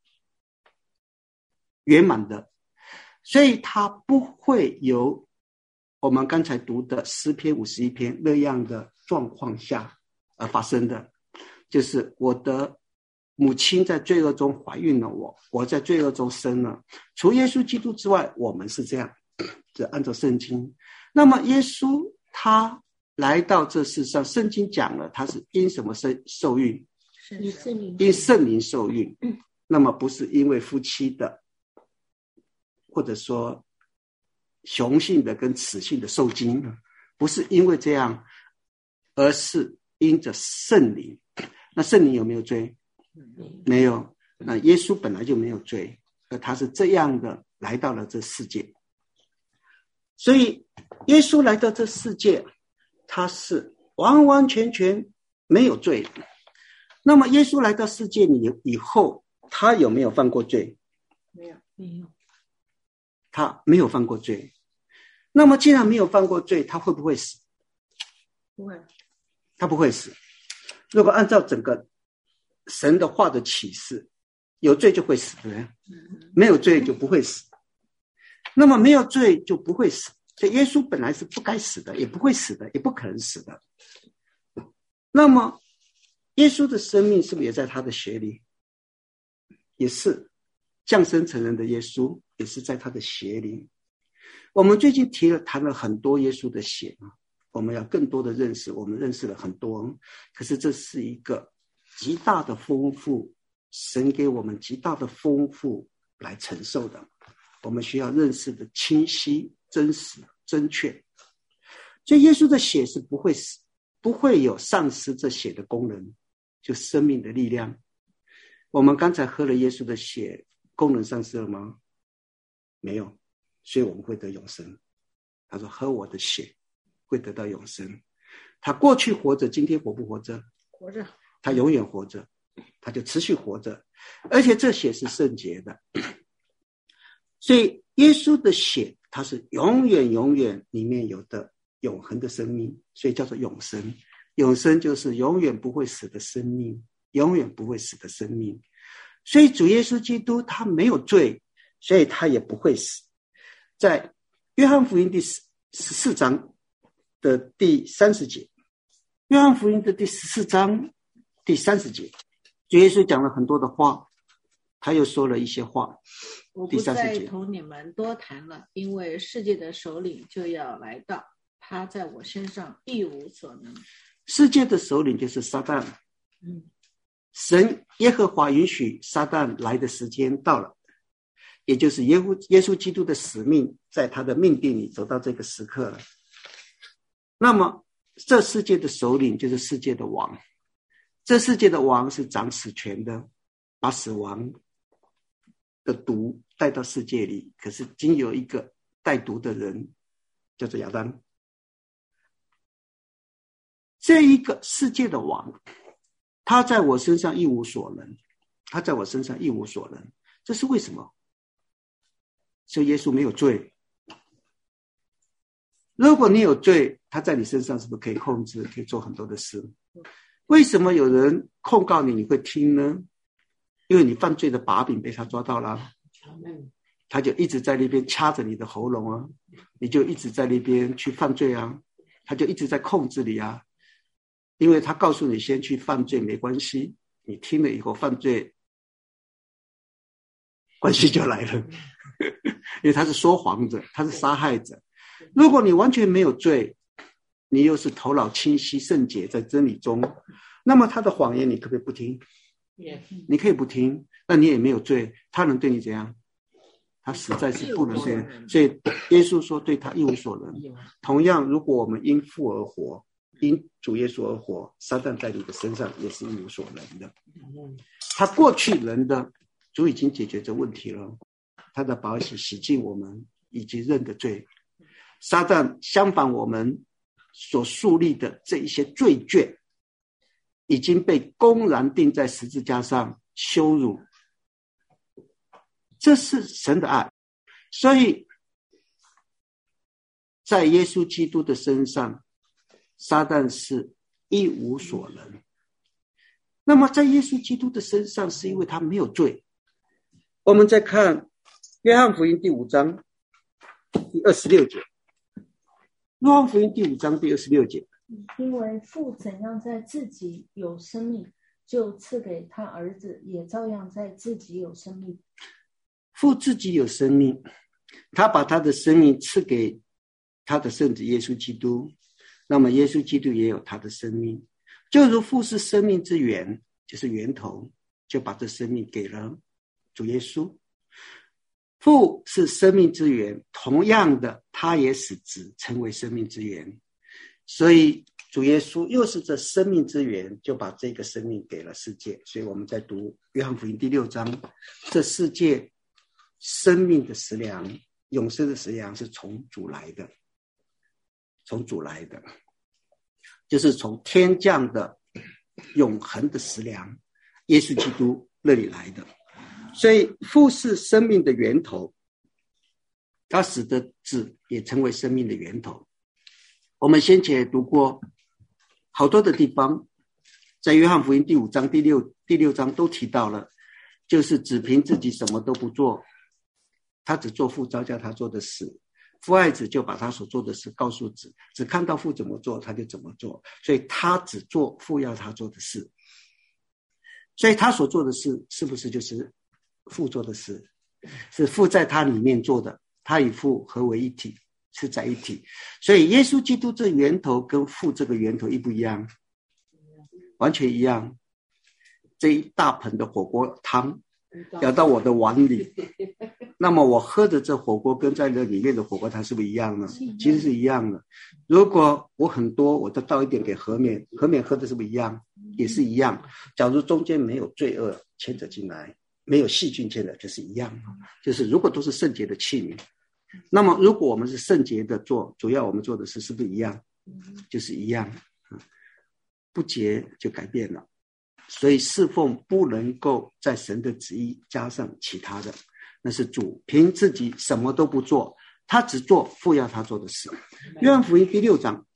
圆满的，所以他不会有我们刚才读的诗篇五十一篇那样的状况下而发生的，就是我的母亲在罪恶中怀孕了我，我在罪恶中生了。除耶稣基督之外，我们是这样，这按照圣经。那么耶稣他来到这世上，圣经讲了他是因什么受孕？因圣灵受孕。那么不是因为夫妻的，或者说雄性的跟雌性的受精，不是因为这样，而是因着圣灵。那圣灵有没有罪？没有。那耶稣本来就没有罪，而他是这样的来到了这世界。所以耶稣来到这世界，他是完完全全没有罪。那么耶稣来到世界里以后，他有没有犯过罪？ 没有，没有。 他没有犯过罪。那么既然没有犯过罪，他会不会死？ 不会。 他不会死。如果按照整个神的话的启示，有罪就会死，对不对？没有罪就不会死。那么没有罪就不会死，所以耶稣本来是不该死的，也不会死的，也不可能死的。那么耶稣的生命是不是也在他的血里？也是。降生成人的耶稣也是在他的血里。我们最近提了谈了很多耶稣的血，我们要更多的认识，我们认识了很多，可是这是一个极大的丰富，神给我们极大的丰富来承受的，我们需要认识的清晰、真实、正确。所以耶稣的血是不会死，不会有丧失这血的功能，就生命的力量。我们刚才喝了耶稣的血，功能丧失了吗？没有，所以我们会得永生。他说喝我的血会得到永生。他过去活着，今天活不活着？ 活着。 他永远活着， 他就持续活着，而且这血是圣洁的。所以耶稣的血它是永远永远里面有的永恒的生命，所以叫做永生。永生就是永远不会死的生命，永远不会死的生命。所以主耶稣基督他没有罪，所以他也不会死。在约翰福音第十四章的第三十节，约翰福音的第十四章第三十节，主耶稣讲了很多的话，他又说了一些话。 我不再同你们多谈了，因为世界的首领就要来到，他在我身上一无所能。 世界的首领就是撒旦。 嗯， 神耶和华允许撒旦来的时间到了，也就是耶稣耶稣基督的使命在他的命定里走到这个时刻了。那么这世界的首领就是世界的王，这世界的王是掌死权的，把死亡的毒带到世界里，可是仅有一个带毒的人，叫做亚当。这一个世界的王，他在我身上一无所能，他在我身上一无所能，这是为什么？所以耶稣没有罪。如果你有罪，他在你身上是不是可以控制，可以做很多的事？为什么有人控告你，你会听呢？因为你犯罪的把柄被他抓到了，他就一直在那边掐着你的喉咙啊，你就一直在那边去犯罪啊，他就一直在控制你啊。因为他告诉你先去犯罪没关系，你听了以后犯罪关系就来了。因为他是说谎者，他是杀害者。如果你完全没有罪，你又是头脑清晰圣洁在真理中，那么他的谎言你可不可以不听？你可以不听，那你也没有罪，他能对你怎样？他实在是不能对你。所以耶稣说对他一无所能。同样，如果我们因父而活，因主耶稣而活，撒旦在你的身上也是一无所能的。他过去人的主已经解决这问题了，他的宝血洗净我们以及认的罪。撒旦相反，我们所树立的这一些罪卷已经被公然钉在十字架上羞辱，这是神的爱。所以在耶稣基督的身上，撒旦是一无所能。那么在耶稣基督的身上，是因为他没有罪。我们再看约翰福音第五章第二十六节，约翰福音第五章第二十六节， 因为父怎样在自己有生命，就赐给他儿子，也照样在自己有生命。 父自己有生命，他把他的生命赐给他的圣子耶稣基督，那么耶稣基督也有他的生命。就如父是生命之源，就是源头，就把这生命给了主耶稣。父是生命之源，同样的他也使子成为生命之源，所以主耶稣又是这生命之源，就把这个生命给了世界。所以我们在读约翰福音第六章，这世界生命的食粮，永生的食粮是从主来的，从主来的，就是从天降的永恒的食粮，耶稣基督那里来的。所以父是生命的源头，他使得子也成为生命的源头。我们先前读过好多的地方，在约翰福音第五章第六第六章都提到了，就是只凭自己什么都不做，他只做父召叫他做的事，父爱子就把他所做的事告诉子，只看到父怎么做他就怎么做，所以他只做父要他做的事。所以他所做的事是不是就是父做的事？是父在他里面做的，他与父合为一体，是在一起。所以耶稣基督这源头跟父这个源头一不一样？完全一样。这一大盆的火锅汤舀到我的碗里，那么我喝的这火锅跟在那里面的火锅汤是不是一样呢？其实是一样的。如果我很多，我就倒一点给和勉，和勉喝的是不是一样？也是一样。假如中间没有罪恶牵扯进来，没有细菌牵扯，就是一样。就是如果都是圣洁的器皿，那么如果我们是圣洁的做，主要我们做的事是不是一样？就是一样。不洁就改变了， 所以侍奉不能够在神的旨意加上其他的，那是主凭自己什么都不做，他只做父要他做的事。约翰福音第六章，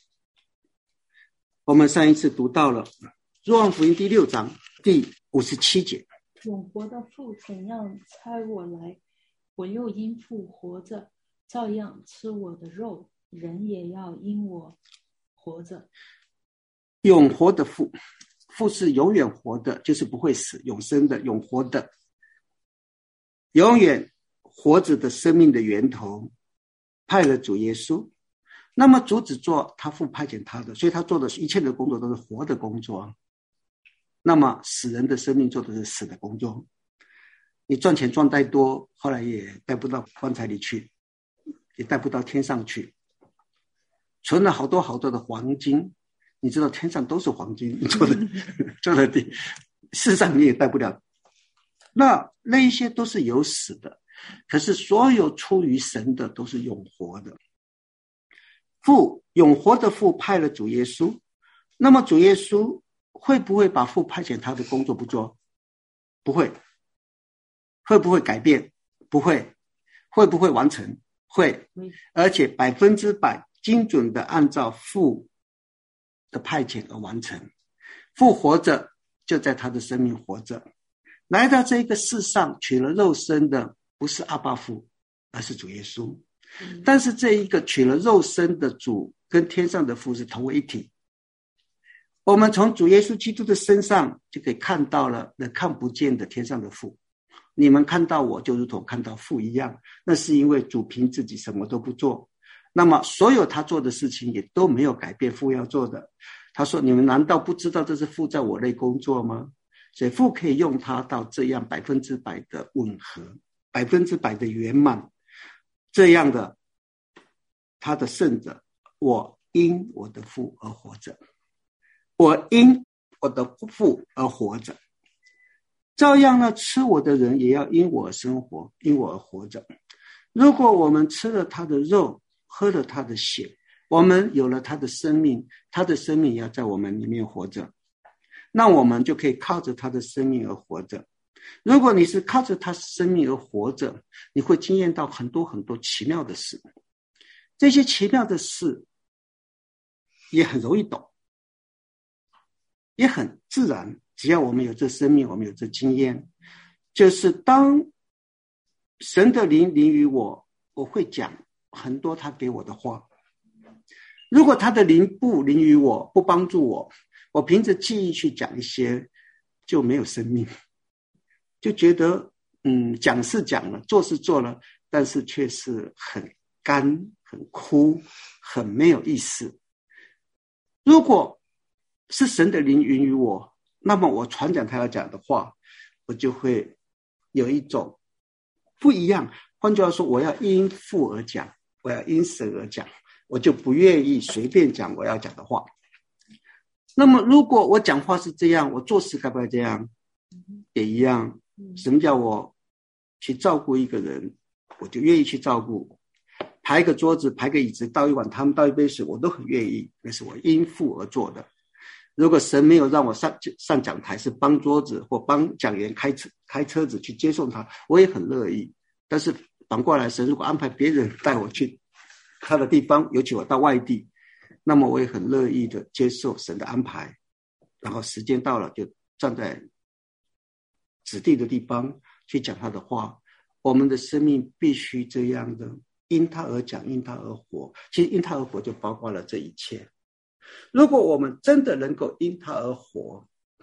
我们上一次读到了约翰福音第六章第五十七节， 永活的父怎样差我来，我又因父活着，照样吃我的肉，人也要因我活着。 永活的父，父是永远活的，就是不会死，永生的，永活的，永远活着的生命的源头，派了主耶稣。那么主只做他父派遣他的，所以他做的一切的工作都是活的工作。那么死人的生命做的是死的工作。你赚钱赚太多，后来也带不到棺材里去，也带不到天上去。存了好多好多的黄金，你知道天上都是黄金，你做的做的地，世上你也带不了。那那一些都是有死的，可是所有出于神的都是永活的。父，永活的父派了主耶稣，那么主耶稣会不会把父派遣他的工作不做？不会。会不会改变？不会。会不会完成？会。而且百分之百精准的按照父的派遣而完成。父活着，就在他的生命活着。来到这个世上取了肉身的不是阿爸父，而是主耶稣。但是这一个取了肉身的主跟天上的父是同为一体。我们从主耶稣基督的身上就可以看到了那看不见的天上的父。你们看到我就如同看到父一样，那是因为主凭自己什么都不做，那么所有他做的事情也都没有改变父要做的。他说，你们难道不知道这是父在我内工作吗？所以父可以用他到这样百分之百的吻合，百分之百的圆满，这样的他的圣者，我因我的父而活着，我因我的父而活着。照样呢，吃我的人也要因我而生活，因我而活着。如果我们吃了他的肉，喝了他的血，我们有了他的生命，他的生命也要在我们里面活着，那我们就可以靠着他的生命而活着。如果你是靠着他生命而活着，你会经验到很多很多奇妙的事。这些奇妙的事也很容易懂，也很自然。只要我们有这生命，我们有这经验，就是当神的灵临于我，我会讲很多他给我的话。如果他的灵不临于我，不帮助我，我凭着记忆去讲一些，就没有生命，就觉得嗯，讲是讲了，做是做了，但是却是很干、很枯、很没有意思。如果是神的灵临于我，那么我传讲他要讲的话，我就会有一种不一样。换句话说，我要因父而讲，我要因神而讲，我就不愿意随便讲我要讲的话。那么如果我讲话是这样，我做事该不该这样？也一样。什么叫我去照顾一个人，我就愿意去照顾。排个桌子，排个椅子，倒一碗汤，倒一杯水，我都很愿意，那是我因父而做的。如果神没有让我上上讲台，是帮桌子或帮讲员开车开车子去接送他，我也很乐意。但是反过来，神如果安排别人带我去他的地方，尤其我到外地，那么我也很乐意的接受神的安排。然后时间到了，就站在指定的地方去讲他的话。我们的生命必须这样的，因他而讲，因他而活。其实因他而活就包括了这一切。如果我们真的能够因他而活，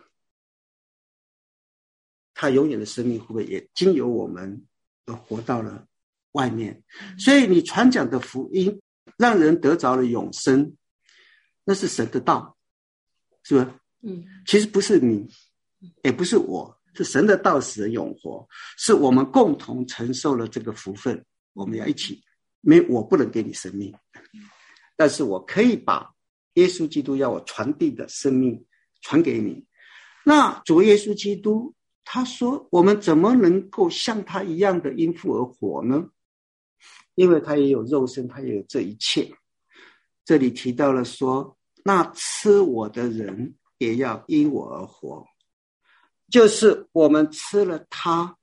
他永远的生命会不会也经由我们而活到了外面？所以你传讲的福音让人得着了永生，那是神的道，是吧？嗯，其实不是你，也不是我，是神的道使人永活，是我们共同承受了这个福分，我们要一起。没，我不能给你生命，但是我可以把耶稣基督要我传递的生命传给你。那主耶稣基督他说，我们怎么能够像他一样的因父而活呢？因为他也有肉身，他也有这一切。这里提到了说，那吃我的人也要因我而活。 就是我们吃了他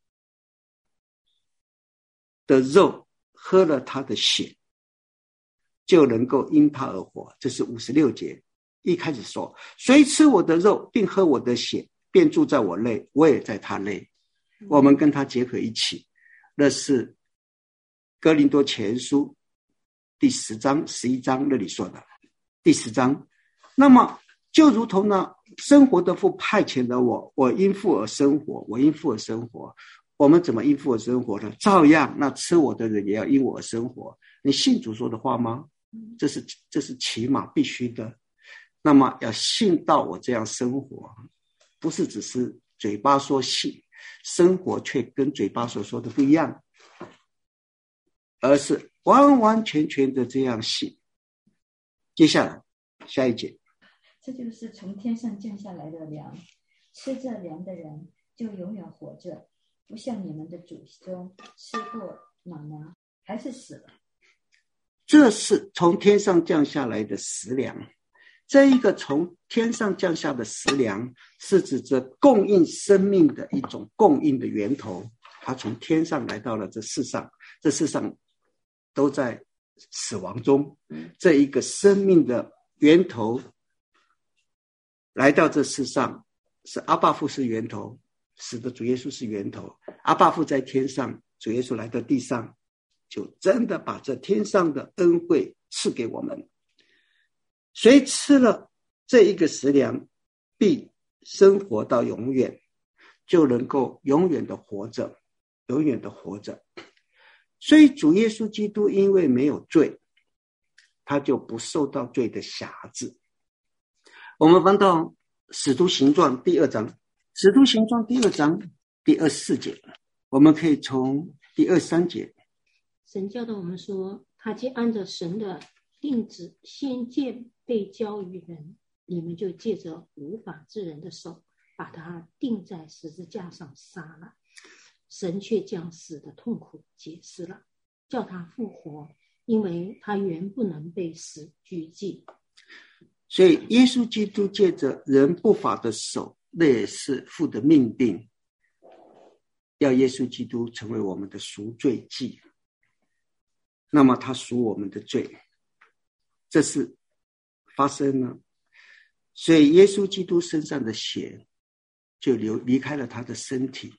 的肉，喝了他的血，就能够因他而活。这是五十六节一开始说，谁吃我的肉并喝我的血，便住在我内，我也在他内，我们跟他结合一起。那是哥林多前书第十章十一章那里说的第十章。那么就如同呢，生活的父派遣了我，我因父而生活，我因父而生活。我们怎么因父而生活呢？照样那吃我的人也要因我而生活。你信主说的话吗？这是这是起码必须的。那么要信到我这样生活，不是只是嘴巴说信，生活却跟嘴巴所说的不一样，而是完完全全的这样信。接下来下一节， 这就是从天上降下来的粮，吃这粮的人就永远活着，不像你们的祖宗吃过哪哪还是死了。 这是从天上降下来的食粮。这一个从天上降下的食粮是指着供应生命的一种供应的源头，它从天上来到了这世上，这世上都在死亡中，这一个生命的源头来到这世上，是阿爸父是源头，使得主耶稣是源头。阿爸父在天上，主耶稣来到地上，就真的把这天上的恩惠赐给我们。谁吃了这一个食粮，必生活到永远，就能够永远的活着，永远的活着。所以主耶稣基督因为没有罪，他就不受到罪的辖制。我们翻到使徒行传第二章，使徒行传第二章第二十四节，我们可以从第二十三节。 神教导我们说，他既按着神的定旨先见被交于人，你们就借着无法之人的手把他钉在十字架上杀了。神却将死的痛苦解释了，叫他复活，因为他原不能被死拘禁。 所以耶稣基督借着人不法的手，那也是父的命定，要耶稣基督成为我们的赎罪祭。那么他赎我们的罪，这是发生了。所以耶稣基督身上的血就流离开了他的身体。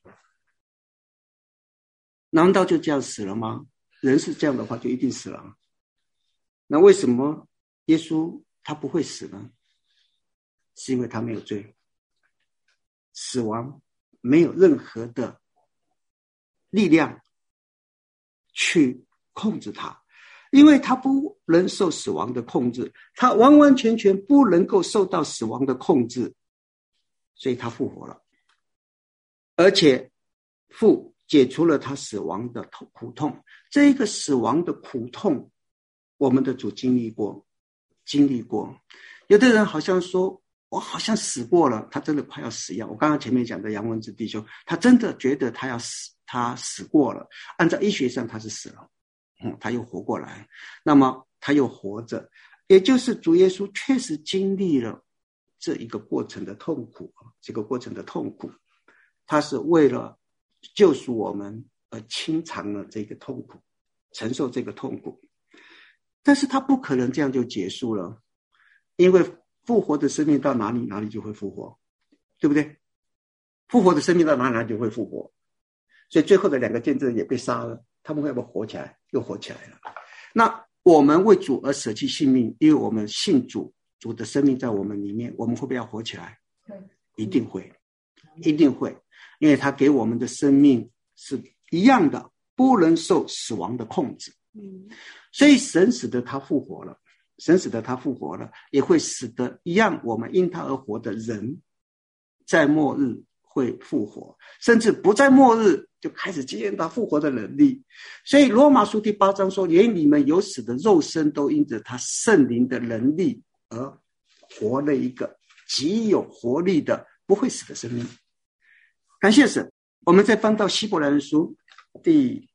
难道就这样死了吗？人是这样的话就一定死了。那为什么耶稣他不会死呢？是因为他没有罪，死亡没有任何的力量去控制他，因为他不能受死亡的控制，他完完全全不能够受到死亡的控制，所以他复活了，而且父解除了他死亡的苦痛。这一个死亡的苦痛，我们的主经历过，经历过。有的人好像说，我好像死过了，他真的快要死一样。我刚刚前面讲的杨文之弟兄，他真的觉得他要死，他死过了。按照医学上他是死了，嗯，他又活过来，那么他又活着，也就是主耶稣确实经历了这一个过程的痛苦，这个过程的痛苦，他是为了救赎我们而清偿了这个痛苦，承受这个痛苦。但是他不可能这样就结束了，因为复活的生命到哪里哪里就会复活，对不对？复活的生命到哪里哪里就会复活。所以最后的两个见证人也被杀了，他们会不会活起来？又活起来了。那我们为主而舍弃性命，因为我们信主，主的生命在我们里面，我们会不会要活起来？一定会，一定会，因为他给我们的生命是一样的，不能受死亡的控制。所以神使得他复活了，神使得他复活了，也会使得一样我们因他而活的人在末日会复活，甚至不在末日就开始经验到复活的能力。所以罗马书第八章说，连你们有死的肉身都因着他圣灵的能力而活了一个极有活力的不会死的生命。感谢神。我们再翻到希伯来人书第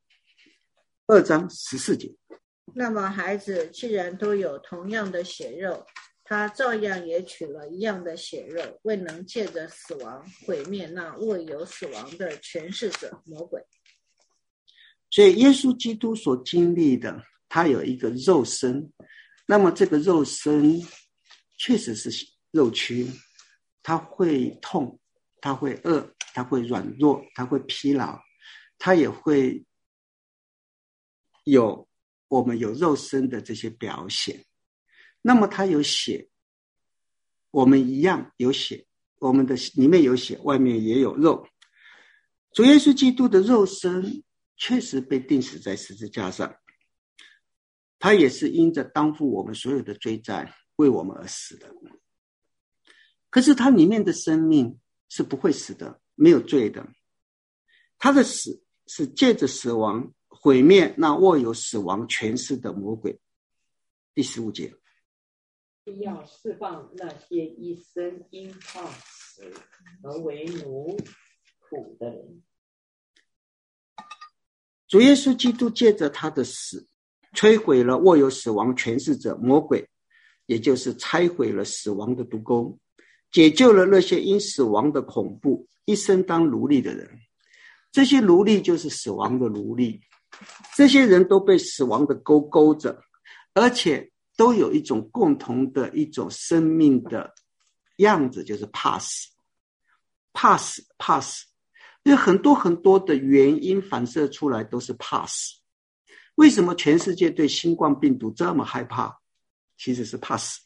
二章十四节。 那么孩子既然都有同样的血肉， 他照样也取了一样的血肉，未能借着死亡毁灭那握有死亡的权势者魔鬼。 所以耶稣基督所经历的，他有一个肉身，那么这个肉身确实是肉躯，他会痛，他会饿，他会软弱，他会疲劳，他也会有我们有肉身的这些表现。那么他有血，我们一样有血，我们的里面有血，外面也有肉。主耶稣基督的肉身确实被钉死在十字架上，他也是因着担负我们所有的罪债，为我们而死的。可是他里面的生命是不会死的，没有罪的。他的死是借着死亡毁灭那握有死亡权势的魔鬼。第十五节， 要释放那些一生因怕死而为奴仆的人。 主耶稣基督借着他的死摧毁了握有死亡权势者魔鬼，也就是拆毁了死亡的毒钩，解救了那些因死亡的恐怖一生当奴隶的人。这些奴隶就是死亡的奴隶，这些人都被死亡的钩勾着，而且都有一种共同的一种生命的样子，就是怕死怕死怕死。有很多很多的原因反射出来都是怕死。为什么全世界对新冠病毒这么害怕？其实是怕死。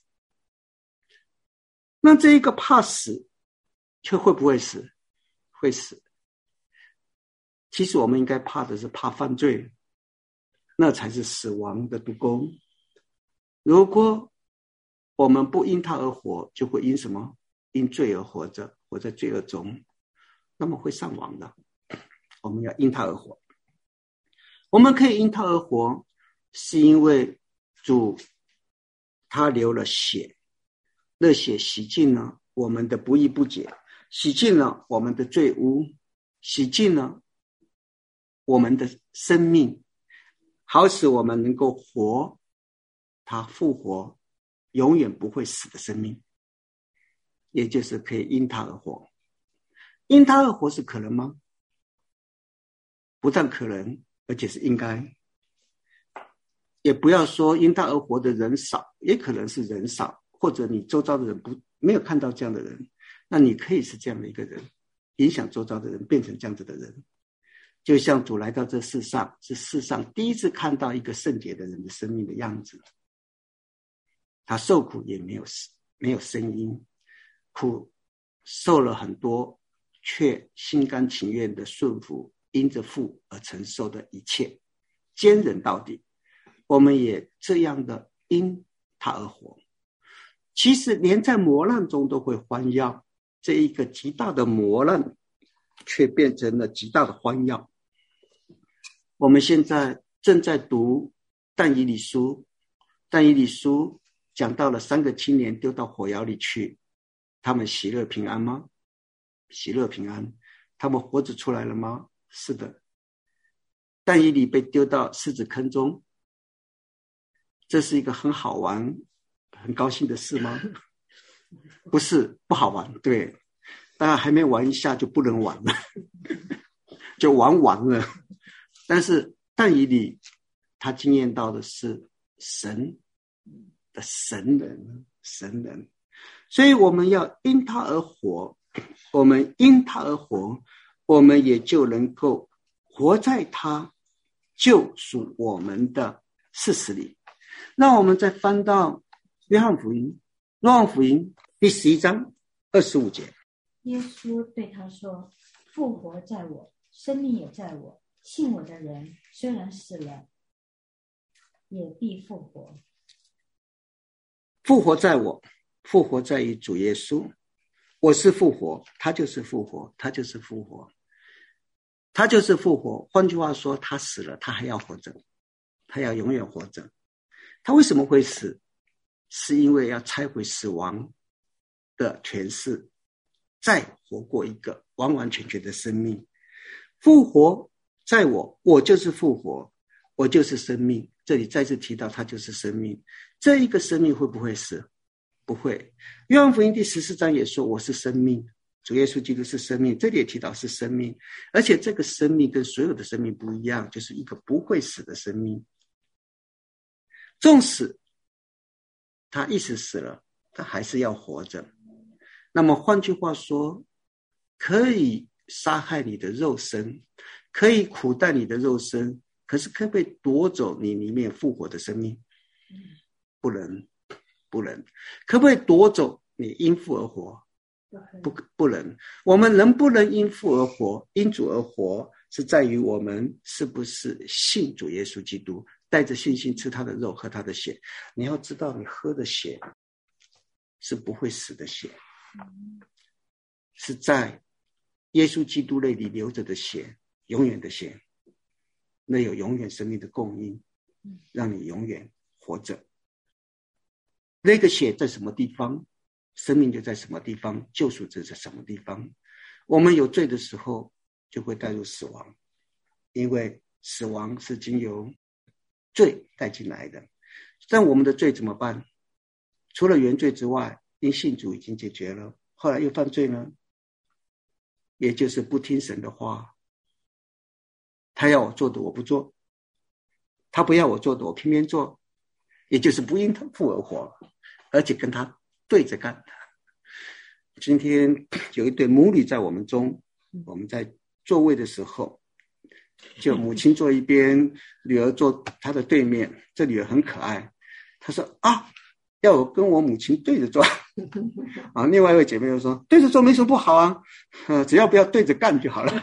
那这一个怕死却会不会死？会死。其实我们应该怕的是怕犯罪，那才是死亡的毒钩。如果我们不因他而活，就会因什么？因罪而活着，活在罪恶中，那么会上亡的。我们要因他而活。我们可以因他而活，是因为主他流了血，那血洗净了我们的不义不解，洗净了我们的罪污，洗净了我们的生命，好使我们能够活他复活永远不会死的生命，也就是可以因他而活。因他而活是可能吗？不但可能，而且是应该。也不要说因他而活的人少，也可能是人少，或者你周遭的人不没有看到这样的人，那你可以是这样的一个人，影响周遭的人变成这样子的人。就像主来到这世上，是世上第一次看到一个圣洁的人的生命的样子。他受苦也没有没有声音，苦受了很多，却心甘情愿的顺服，因着父而承受的一切，坚忍到底。我们也这样的因他而活。其实连在磨难中都会欢耀，这一个极大的磨难却变成了极大的欢耀。我们现在正在读但以理书，但以理书讲到了三个青年丢到火窑里去，他们喜乐平安吗？喜乐平安。他们活着出来了吗？是的。但以理被丢到狮子坑中，这是一个很好玩很高兴的事吗？不是，不好玩。对，当然还没玩一下就不能玩了就玩完了。但是但以理他经验到的是神的神人，神人。所以我们要因他而活，我们因他而活，我们也就能够活在他救赎我们的事实里。那我们再翻到约翰福音，约翰福音第十一章二十五节， 耶稣对他说：复活在我，生命也在我，信我的人虽然死了，也必复活。 复活在我，复活在于主耶稣。我是复活，他就是复活，他就是复活，他就是复活。换句话说，他死了，他还要活着，他要永远活着。他为什么会死？是因为要拆毁死亡的权势，再活过一个完完全全的生命。复活在我，我就是复活，我就是生命。这里再次提到他就是生命。这一个生命会不会死？ 不会。约翰福音第十四章也说我是生命，主耶稣基督是生命，这里也提到是生命，而且这个生命跟所有的生命不一样，就是一个不会死的生命。纵使他一时死了，他还是要活着。那么换句话说，可以杀害你的肉身，可以苦待你的肉身，可是可不可以夺走你里面复活的生命？不能，不能。可不可以夺走你因父而活？不，不能。我们能不能因父而活，因主而活，是在于我们是不是信主耶稣基督，带着信心吃他的肉，喝他的血。你要知道，你喝的血是不会死的血，是在耶稣基督那里流着的血，永远的血，那有永远生命的供应，让你永远活着。那个血在什么地方，生命就在什么地方，救赎就在什么地方。我们有罪的时候就会带入死亡，因为死亡是经由罪带进来的。但我们的罪怎么办？除了原罪之外，因信主已经解决了，后来又犯罪呢，也就是不听神的话。他要我做的我不做，他不要我做的我偏偏做，也就是不因父而活，而且跟他对着干。今天有一对母女在我们中，我们在座位的时候，就母亲坐一边，女儿坐她的对面。这女儿很可爱，她说啊，要我跟我母亲对着坐啊。另外一位姐妹又说，对着坐没什么不好啊，呃，只要不要对着干就好了。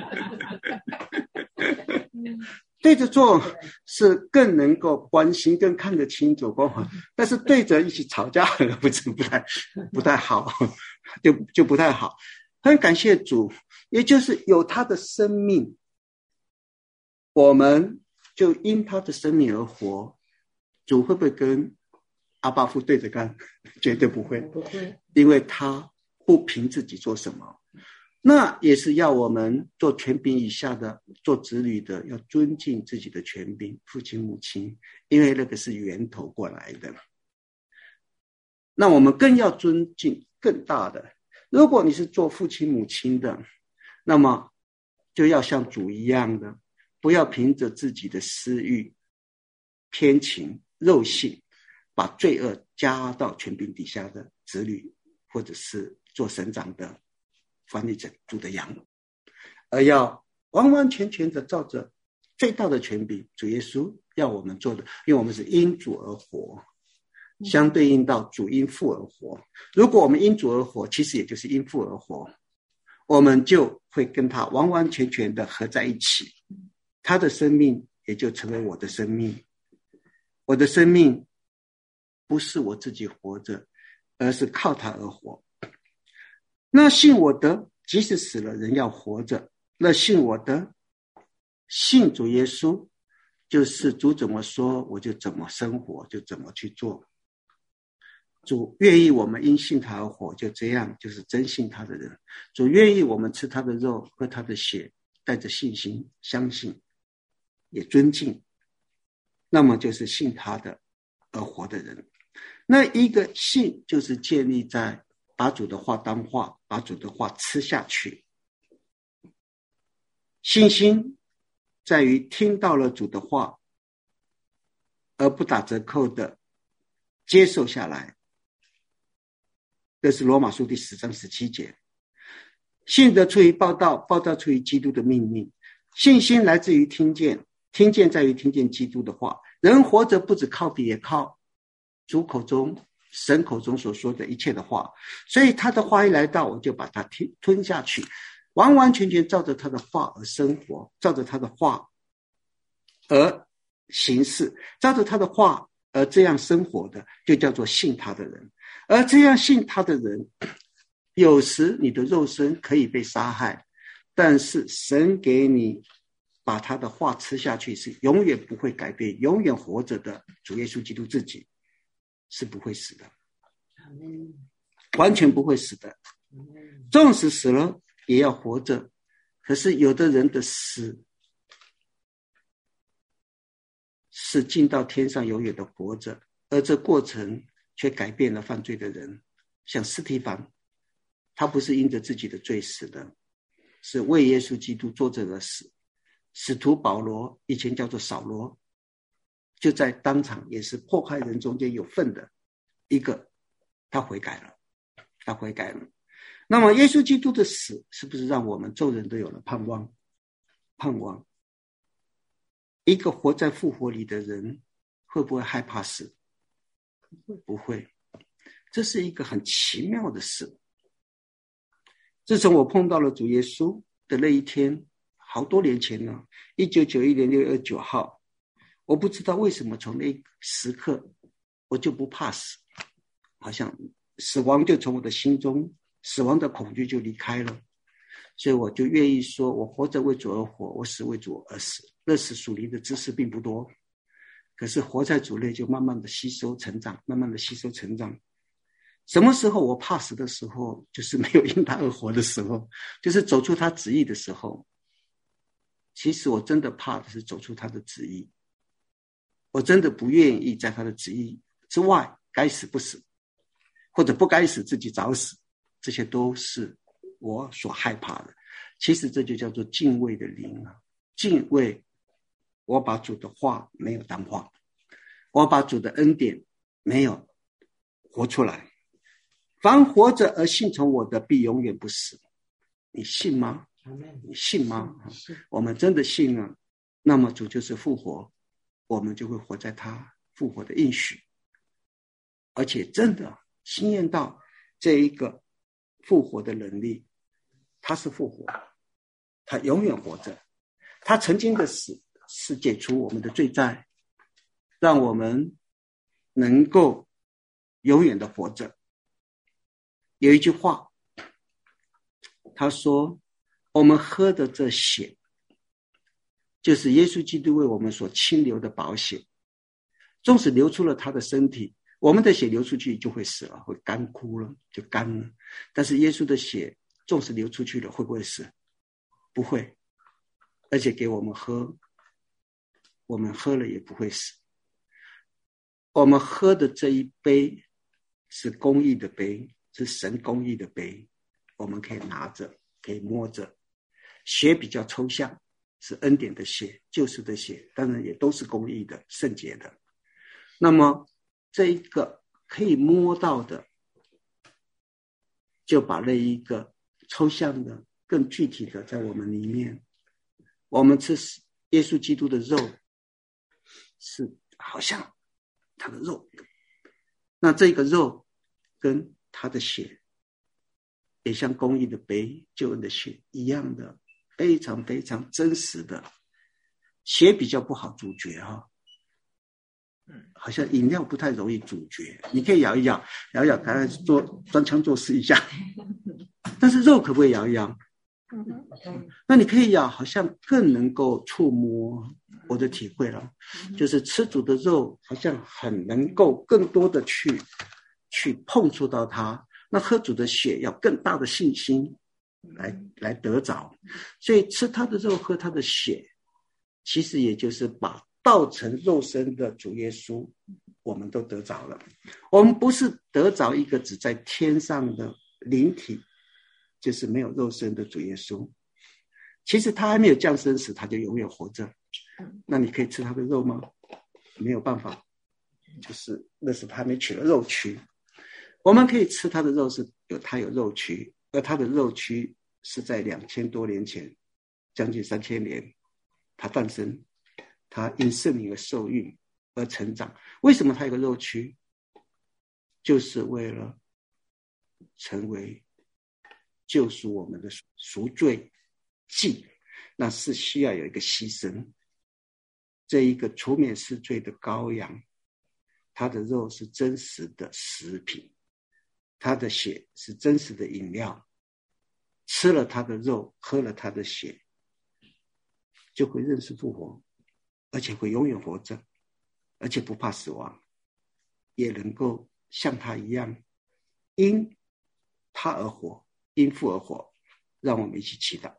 对着做是更能够关心，更看得清楚光环，但是对着一起吵架不是不太不太好，就就不太好。很感谢主，也就是有他的生命，我们就因他的生命而活。主会不会跟阿爸父对着干？绝对不会， 不会， 因为他不凭自己做什么。那也是要我们做权柄以下的，做子女的，要尊敬自己的权柄，父亲母亲，因为那个是源头过来的。那我们更要尊敬更大的。如果你是做父亲母亲的，那么就要像主一样的，不要凭着自己的私欲、偏情、肉性，把罪恶加到权柄底下的子女，或者是做省长的管理者主的羊，而要完完全全的照着最大的权柄主耶稣要我们做的，因为我们是因主而活，相对应到主因父而活。如果我们因主而活，其实也就是因父而活，我们就会跟他完完全全的合在一起，他的生命也就成为我的生命。我的生命不是我自己活着，而是靠他而活。那信我的，即使死了人要活着。那信我的，信主耶稣，就是主怎么说我就怎么生活，就怎么去做。主愿意我们因信他而活，就这样，就是真信他的人。主愿意我们吃他的肉，喝他的血，带着信心相信，也尊敬，那么就是信他的而活的人。那一个信就是建立在把主的话当话，把主的话吃下去。信心在于听到了主的话，而不打折扣的接受下来。这是罗马书第十章十七节。信德出于报道，报道出于基督的命令。信心来自于听见，听见在于听见基督的话。人活着不只靠笔，也靠主口中神口中所说的一切的话，所以他的话一来到，我就把它吞下去，完完全全照着他的话而生活，照着他的话而行事，照着他的话而这样生活的，就叫做信他的人。而这样信他的人，有时你的肉身可以被杀害，但是神给你把他的话吃下去，是永远不会改变，永远活着的主耶稣基督自己是不会死的，完全不会死的。纵使死了也要活着。可是有的人的死是进到天上永远的活着，而这过程却改变了犯罪的人。像司提反，他不是因着自己的罪死的，是为耶稣基督作证而死。使徒保罗以前叫做扫罗，就在当场也是迫害人中间有份的一个，他悔改了，他悔改了。那么耶稣基督的死是不是让我们众人都有了盼望？盼望。一个活在复活里的人会不会害怕死？不会。这是一个很奇妙的事。自从我碰到了主耶稣的那一天，好多年前了，一九九一年六月九号，我不知道为什么从那一时刻我就不怕死，好像死亡就从我的心中，死亡的恐惧就离开了。所以我就愿意说，我活着为主而活，我死为主而死。认识属灵的知识并不多，可是活在主内就慢慢的吸收成长，慢慢的吸收成长。什么时候我怕死的时候，就是没有因他而活的时候，就是走出他旨意的时候。其实我真的怕的是走出他的旨意，我真的不愿意在他的旨意之外该死不死，或者不该死自己早死，这些都是我所害怕的。其实这就叫做敬畏的灵啊！敬畏，我把主的话没有当话，我把主的恩典没有活出来。凡活着而信从我的，必永远不死。你信吗？你信吗？我们真的信了，那么主就是复活，我们就会活在他复活的应许，而且真的经验到这一个复活的能力。他是复活，他永远活着。他曾经的死是解除我们的罪债，让我们能够永远的活着。有一句话，他说我们喝的这血就是耶稣基督为我们所清流的宝血，纵使流出了他的身体，我们的血流出去就会死了，会干枯了，就干了。但是耶稣的血纵使流出去了，会不会死？不会。而且给我们喝，我们喝了也不会死。我们喝的这一杯是公义的杯，是神公义的杯，我们可以拿着，可以摸着。血比较抽象，是恩典的血，救赎的血，当然也都是公义的，圣洁的。那么这一个可以摸到的，就把那一个抽象的更具体的在我们里面。我们吃耶稣基督的肉，是好像他的肉，那这个肉跟他的血也像公义的杯，救恩的血一样的，非常非常真实的。血比较不好咀嚼哈，好像饮料不太容易咀嚼，你可以咬一咬，咬一咬，看做装腔作势一下。但是肉可不可以咬一咬？那你可以咬，好像更能够触摸。我的体会了，就是吃主的肉，好像很能够更多的去去碰触到它。那喝主的血要更大的信心来来得着，所以吃他的肉，喝他的血，其实也就是把道成肉身的主耶稣，我们都得着了。我们不是得着一个只在天上的灵体，就是没有肉身的主耶稣。其实他还没有降生时，他就永远活着。那你可以吃他的肉吗？没有办法，就是那时他还没取了肉躯。我们可以吃他的肉，是有他有肉躯，而他的肉躯是在两千多年前，将近三千年，他诞生，他因圣灵而受孕而成长。为什么他有个肉躯？就是为了成为救赎我们的赎罪祭，那是需要有一个牺牲。这一个除免世罪的羔羊，他的肉是真实的食品，他的血是真实的饮料。吃了他的肉，喝了他的血，就会认识复活，而且会永远活着，而且不怕死亡，也能够像他一样因他而活，因父而活。让我们一起祈祷。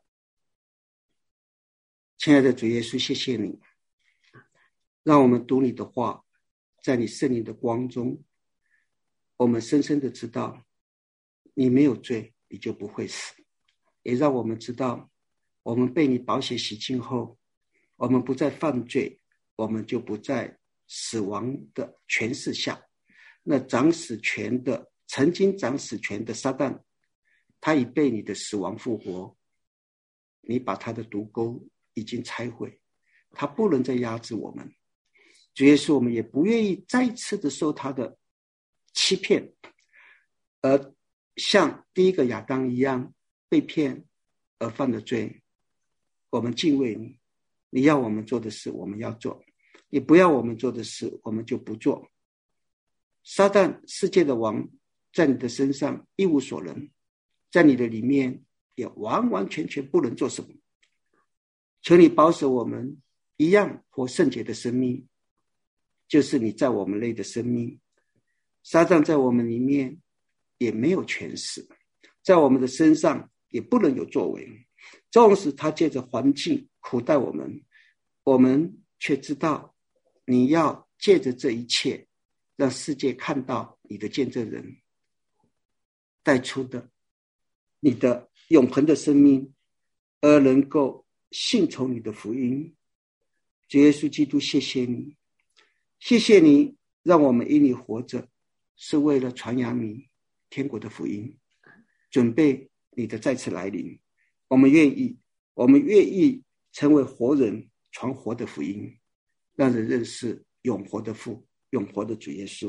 亲爱的主耶稣，谢谢你让我们读你的话，在你圣灵的光中我们深深的知道，你没有罪，你就不会死。也让我们知道，我们被你宝血洗净后，我们不再犯罪，我们就不在死亡的权势下。那掌死权的，曾经掌死权的撒旦，他已被你的死亡复活，你把他的毒钩已经拆毁，他不能再压制我们。主耶稣，我们也不愿意再次的受他的欺骗，而像第一个亚当一样被骗而犯了罪。我们敬畏你，你要我们做的事我们要做，你不要我们做的事我们就不做。撒旦世界的王在你的身上一无所能，在你的里面也完完全全不能做什么。求你保守我们一样活圣洁的生命，就是你在我们内的生命。撒旦在我们里面也没有权势，在我们的身上也不能有作为。纵使他借着环境苦待我们，我们却知道你要借着这一切让世界看到你的见证人带出的你的永恒的生命，而能够信从你的福音。主耶稣基督，谢谢你，谢谢你让我们因你活着，是为了传扬你天国的福音，准备你的再次来临。我们愿意，我们愿意成为活人，传活的福音，让人认识永活的父，永活的主耶稣。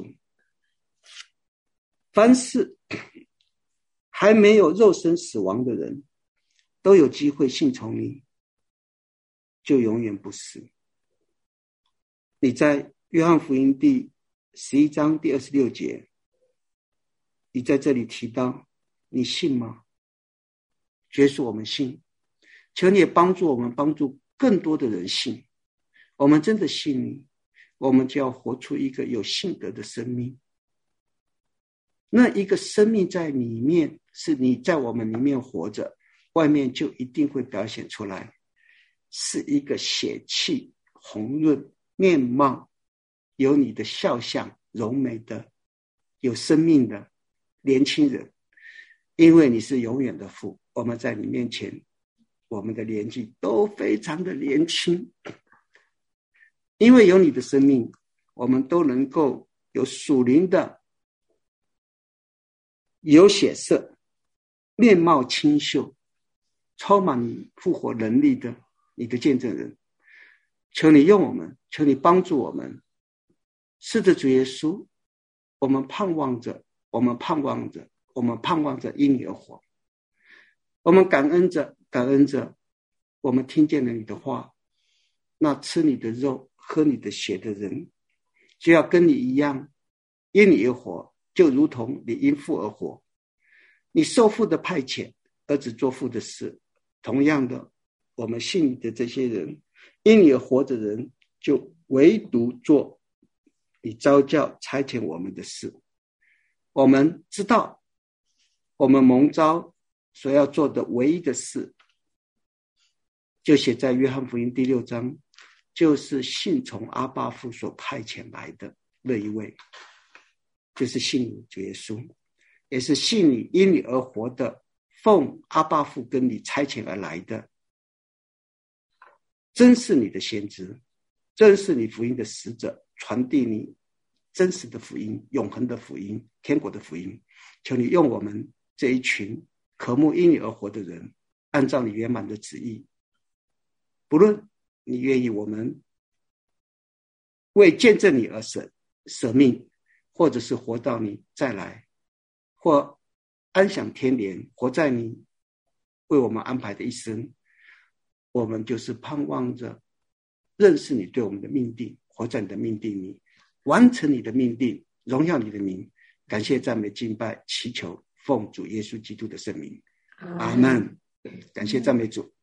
凡是还没有肉身死亡的人，都有机会信从你，就永远不死。你在约翰福音第十一章第二十六节，你在这里提到，你信吗？耶稣，我们信，求你也帮助我们，帮助更多的人信。我们真的信你，我们就要活出一个有信德的生命。那一个生命在里面，是你在我们里面活着，外面就一定会表现出来，是一个血气红润、面貌有你的肖像、柔美的、有生命的年轻人。因为你是永远的父，我们在你面前，我们的年纪都非常的年轻。因为有你的生命，我们都能够有属灵的、有血色、面貌清秀、充满你复活能力的你的见证人。求你用我们，求你帮助我们。是的，主耶稣，我们盼望着，我们盼望着，我们盼望着因你而活。我们感恩着，感恩着，我们听见了你的话。那吃你的肉、喝你的血的人，就要跟你一样，因你而活，就如同你因父而活。你受父的派遣，儿子做父的事。同样的，我们信你的这些人，因你而活的人，就唯独做你召叫差遣我们的事。我们知道，我们蒙召所要做的唯一的事，就写在约翰福音第六章，就是信从阿爸父所派遣来的那一位，就是信你主耶稣，也是信你因你而活的，奉阿爸父跟你差遣而来的，真是你的先知，真是你福音的使者，传递你真实的福音、永恒的福音、天国的福音。求你用我们这一群渴慕因你而活的人，按照你圆满的旨意，不论你愿意我们为见证你而舍舍命，或者是活到你再来，或安享天年，活在你为我们安排的一生，我们就是盼望着认识你对我们的命定，活在你的命定里，完成你的命定，荣耀你的名。感谢赞美敬拜祈求奉主耶稣基督的圣名，阿们。感谢赞美主。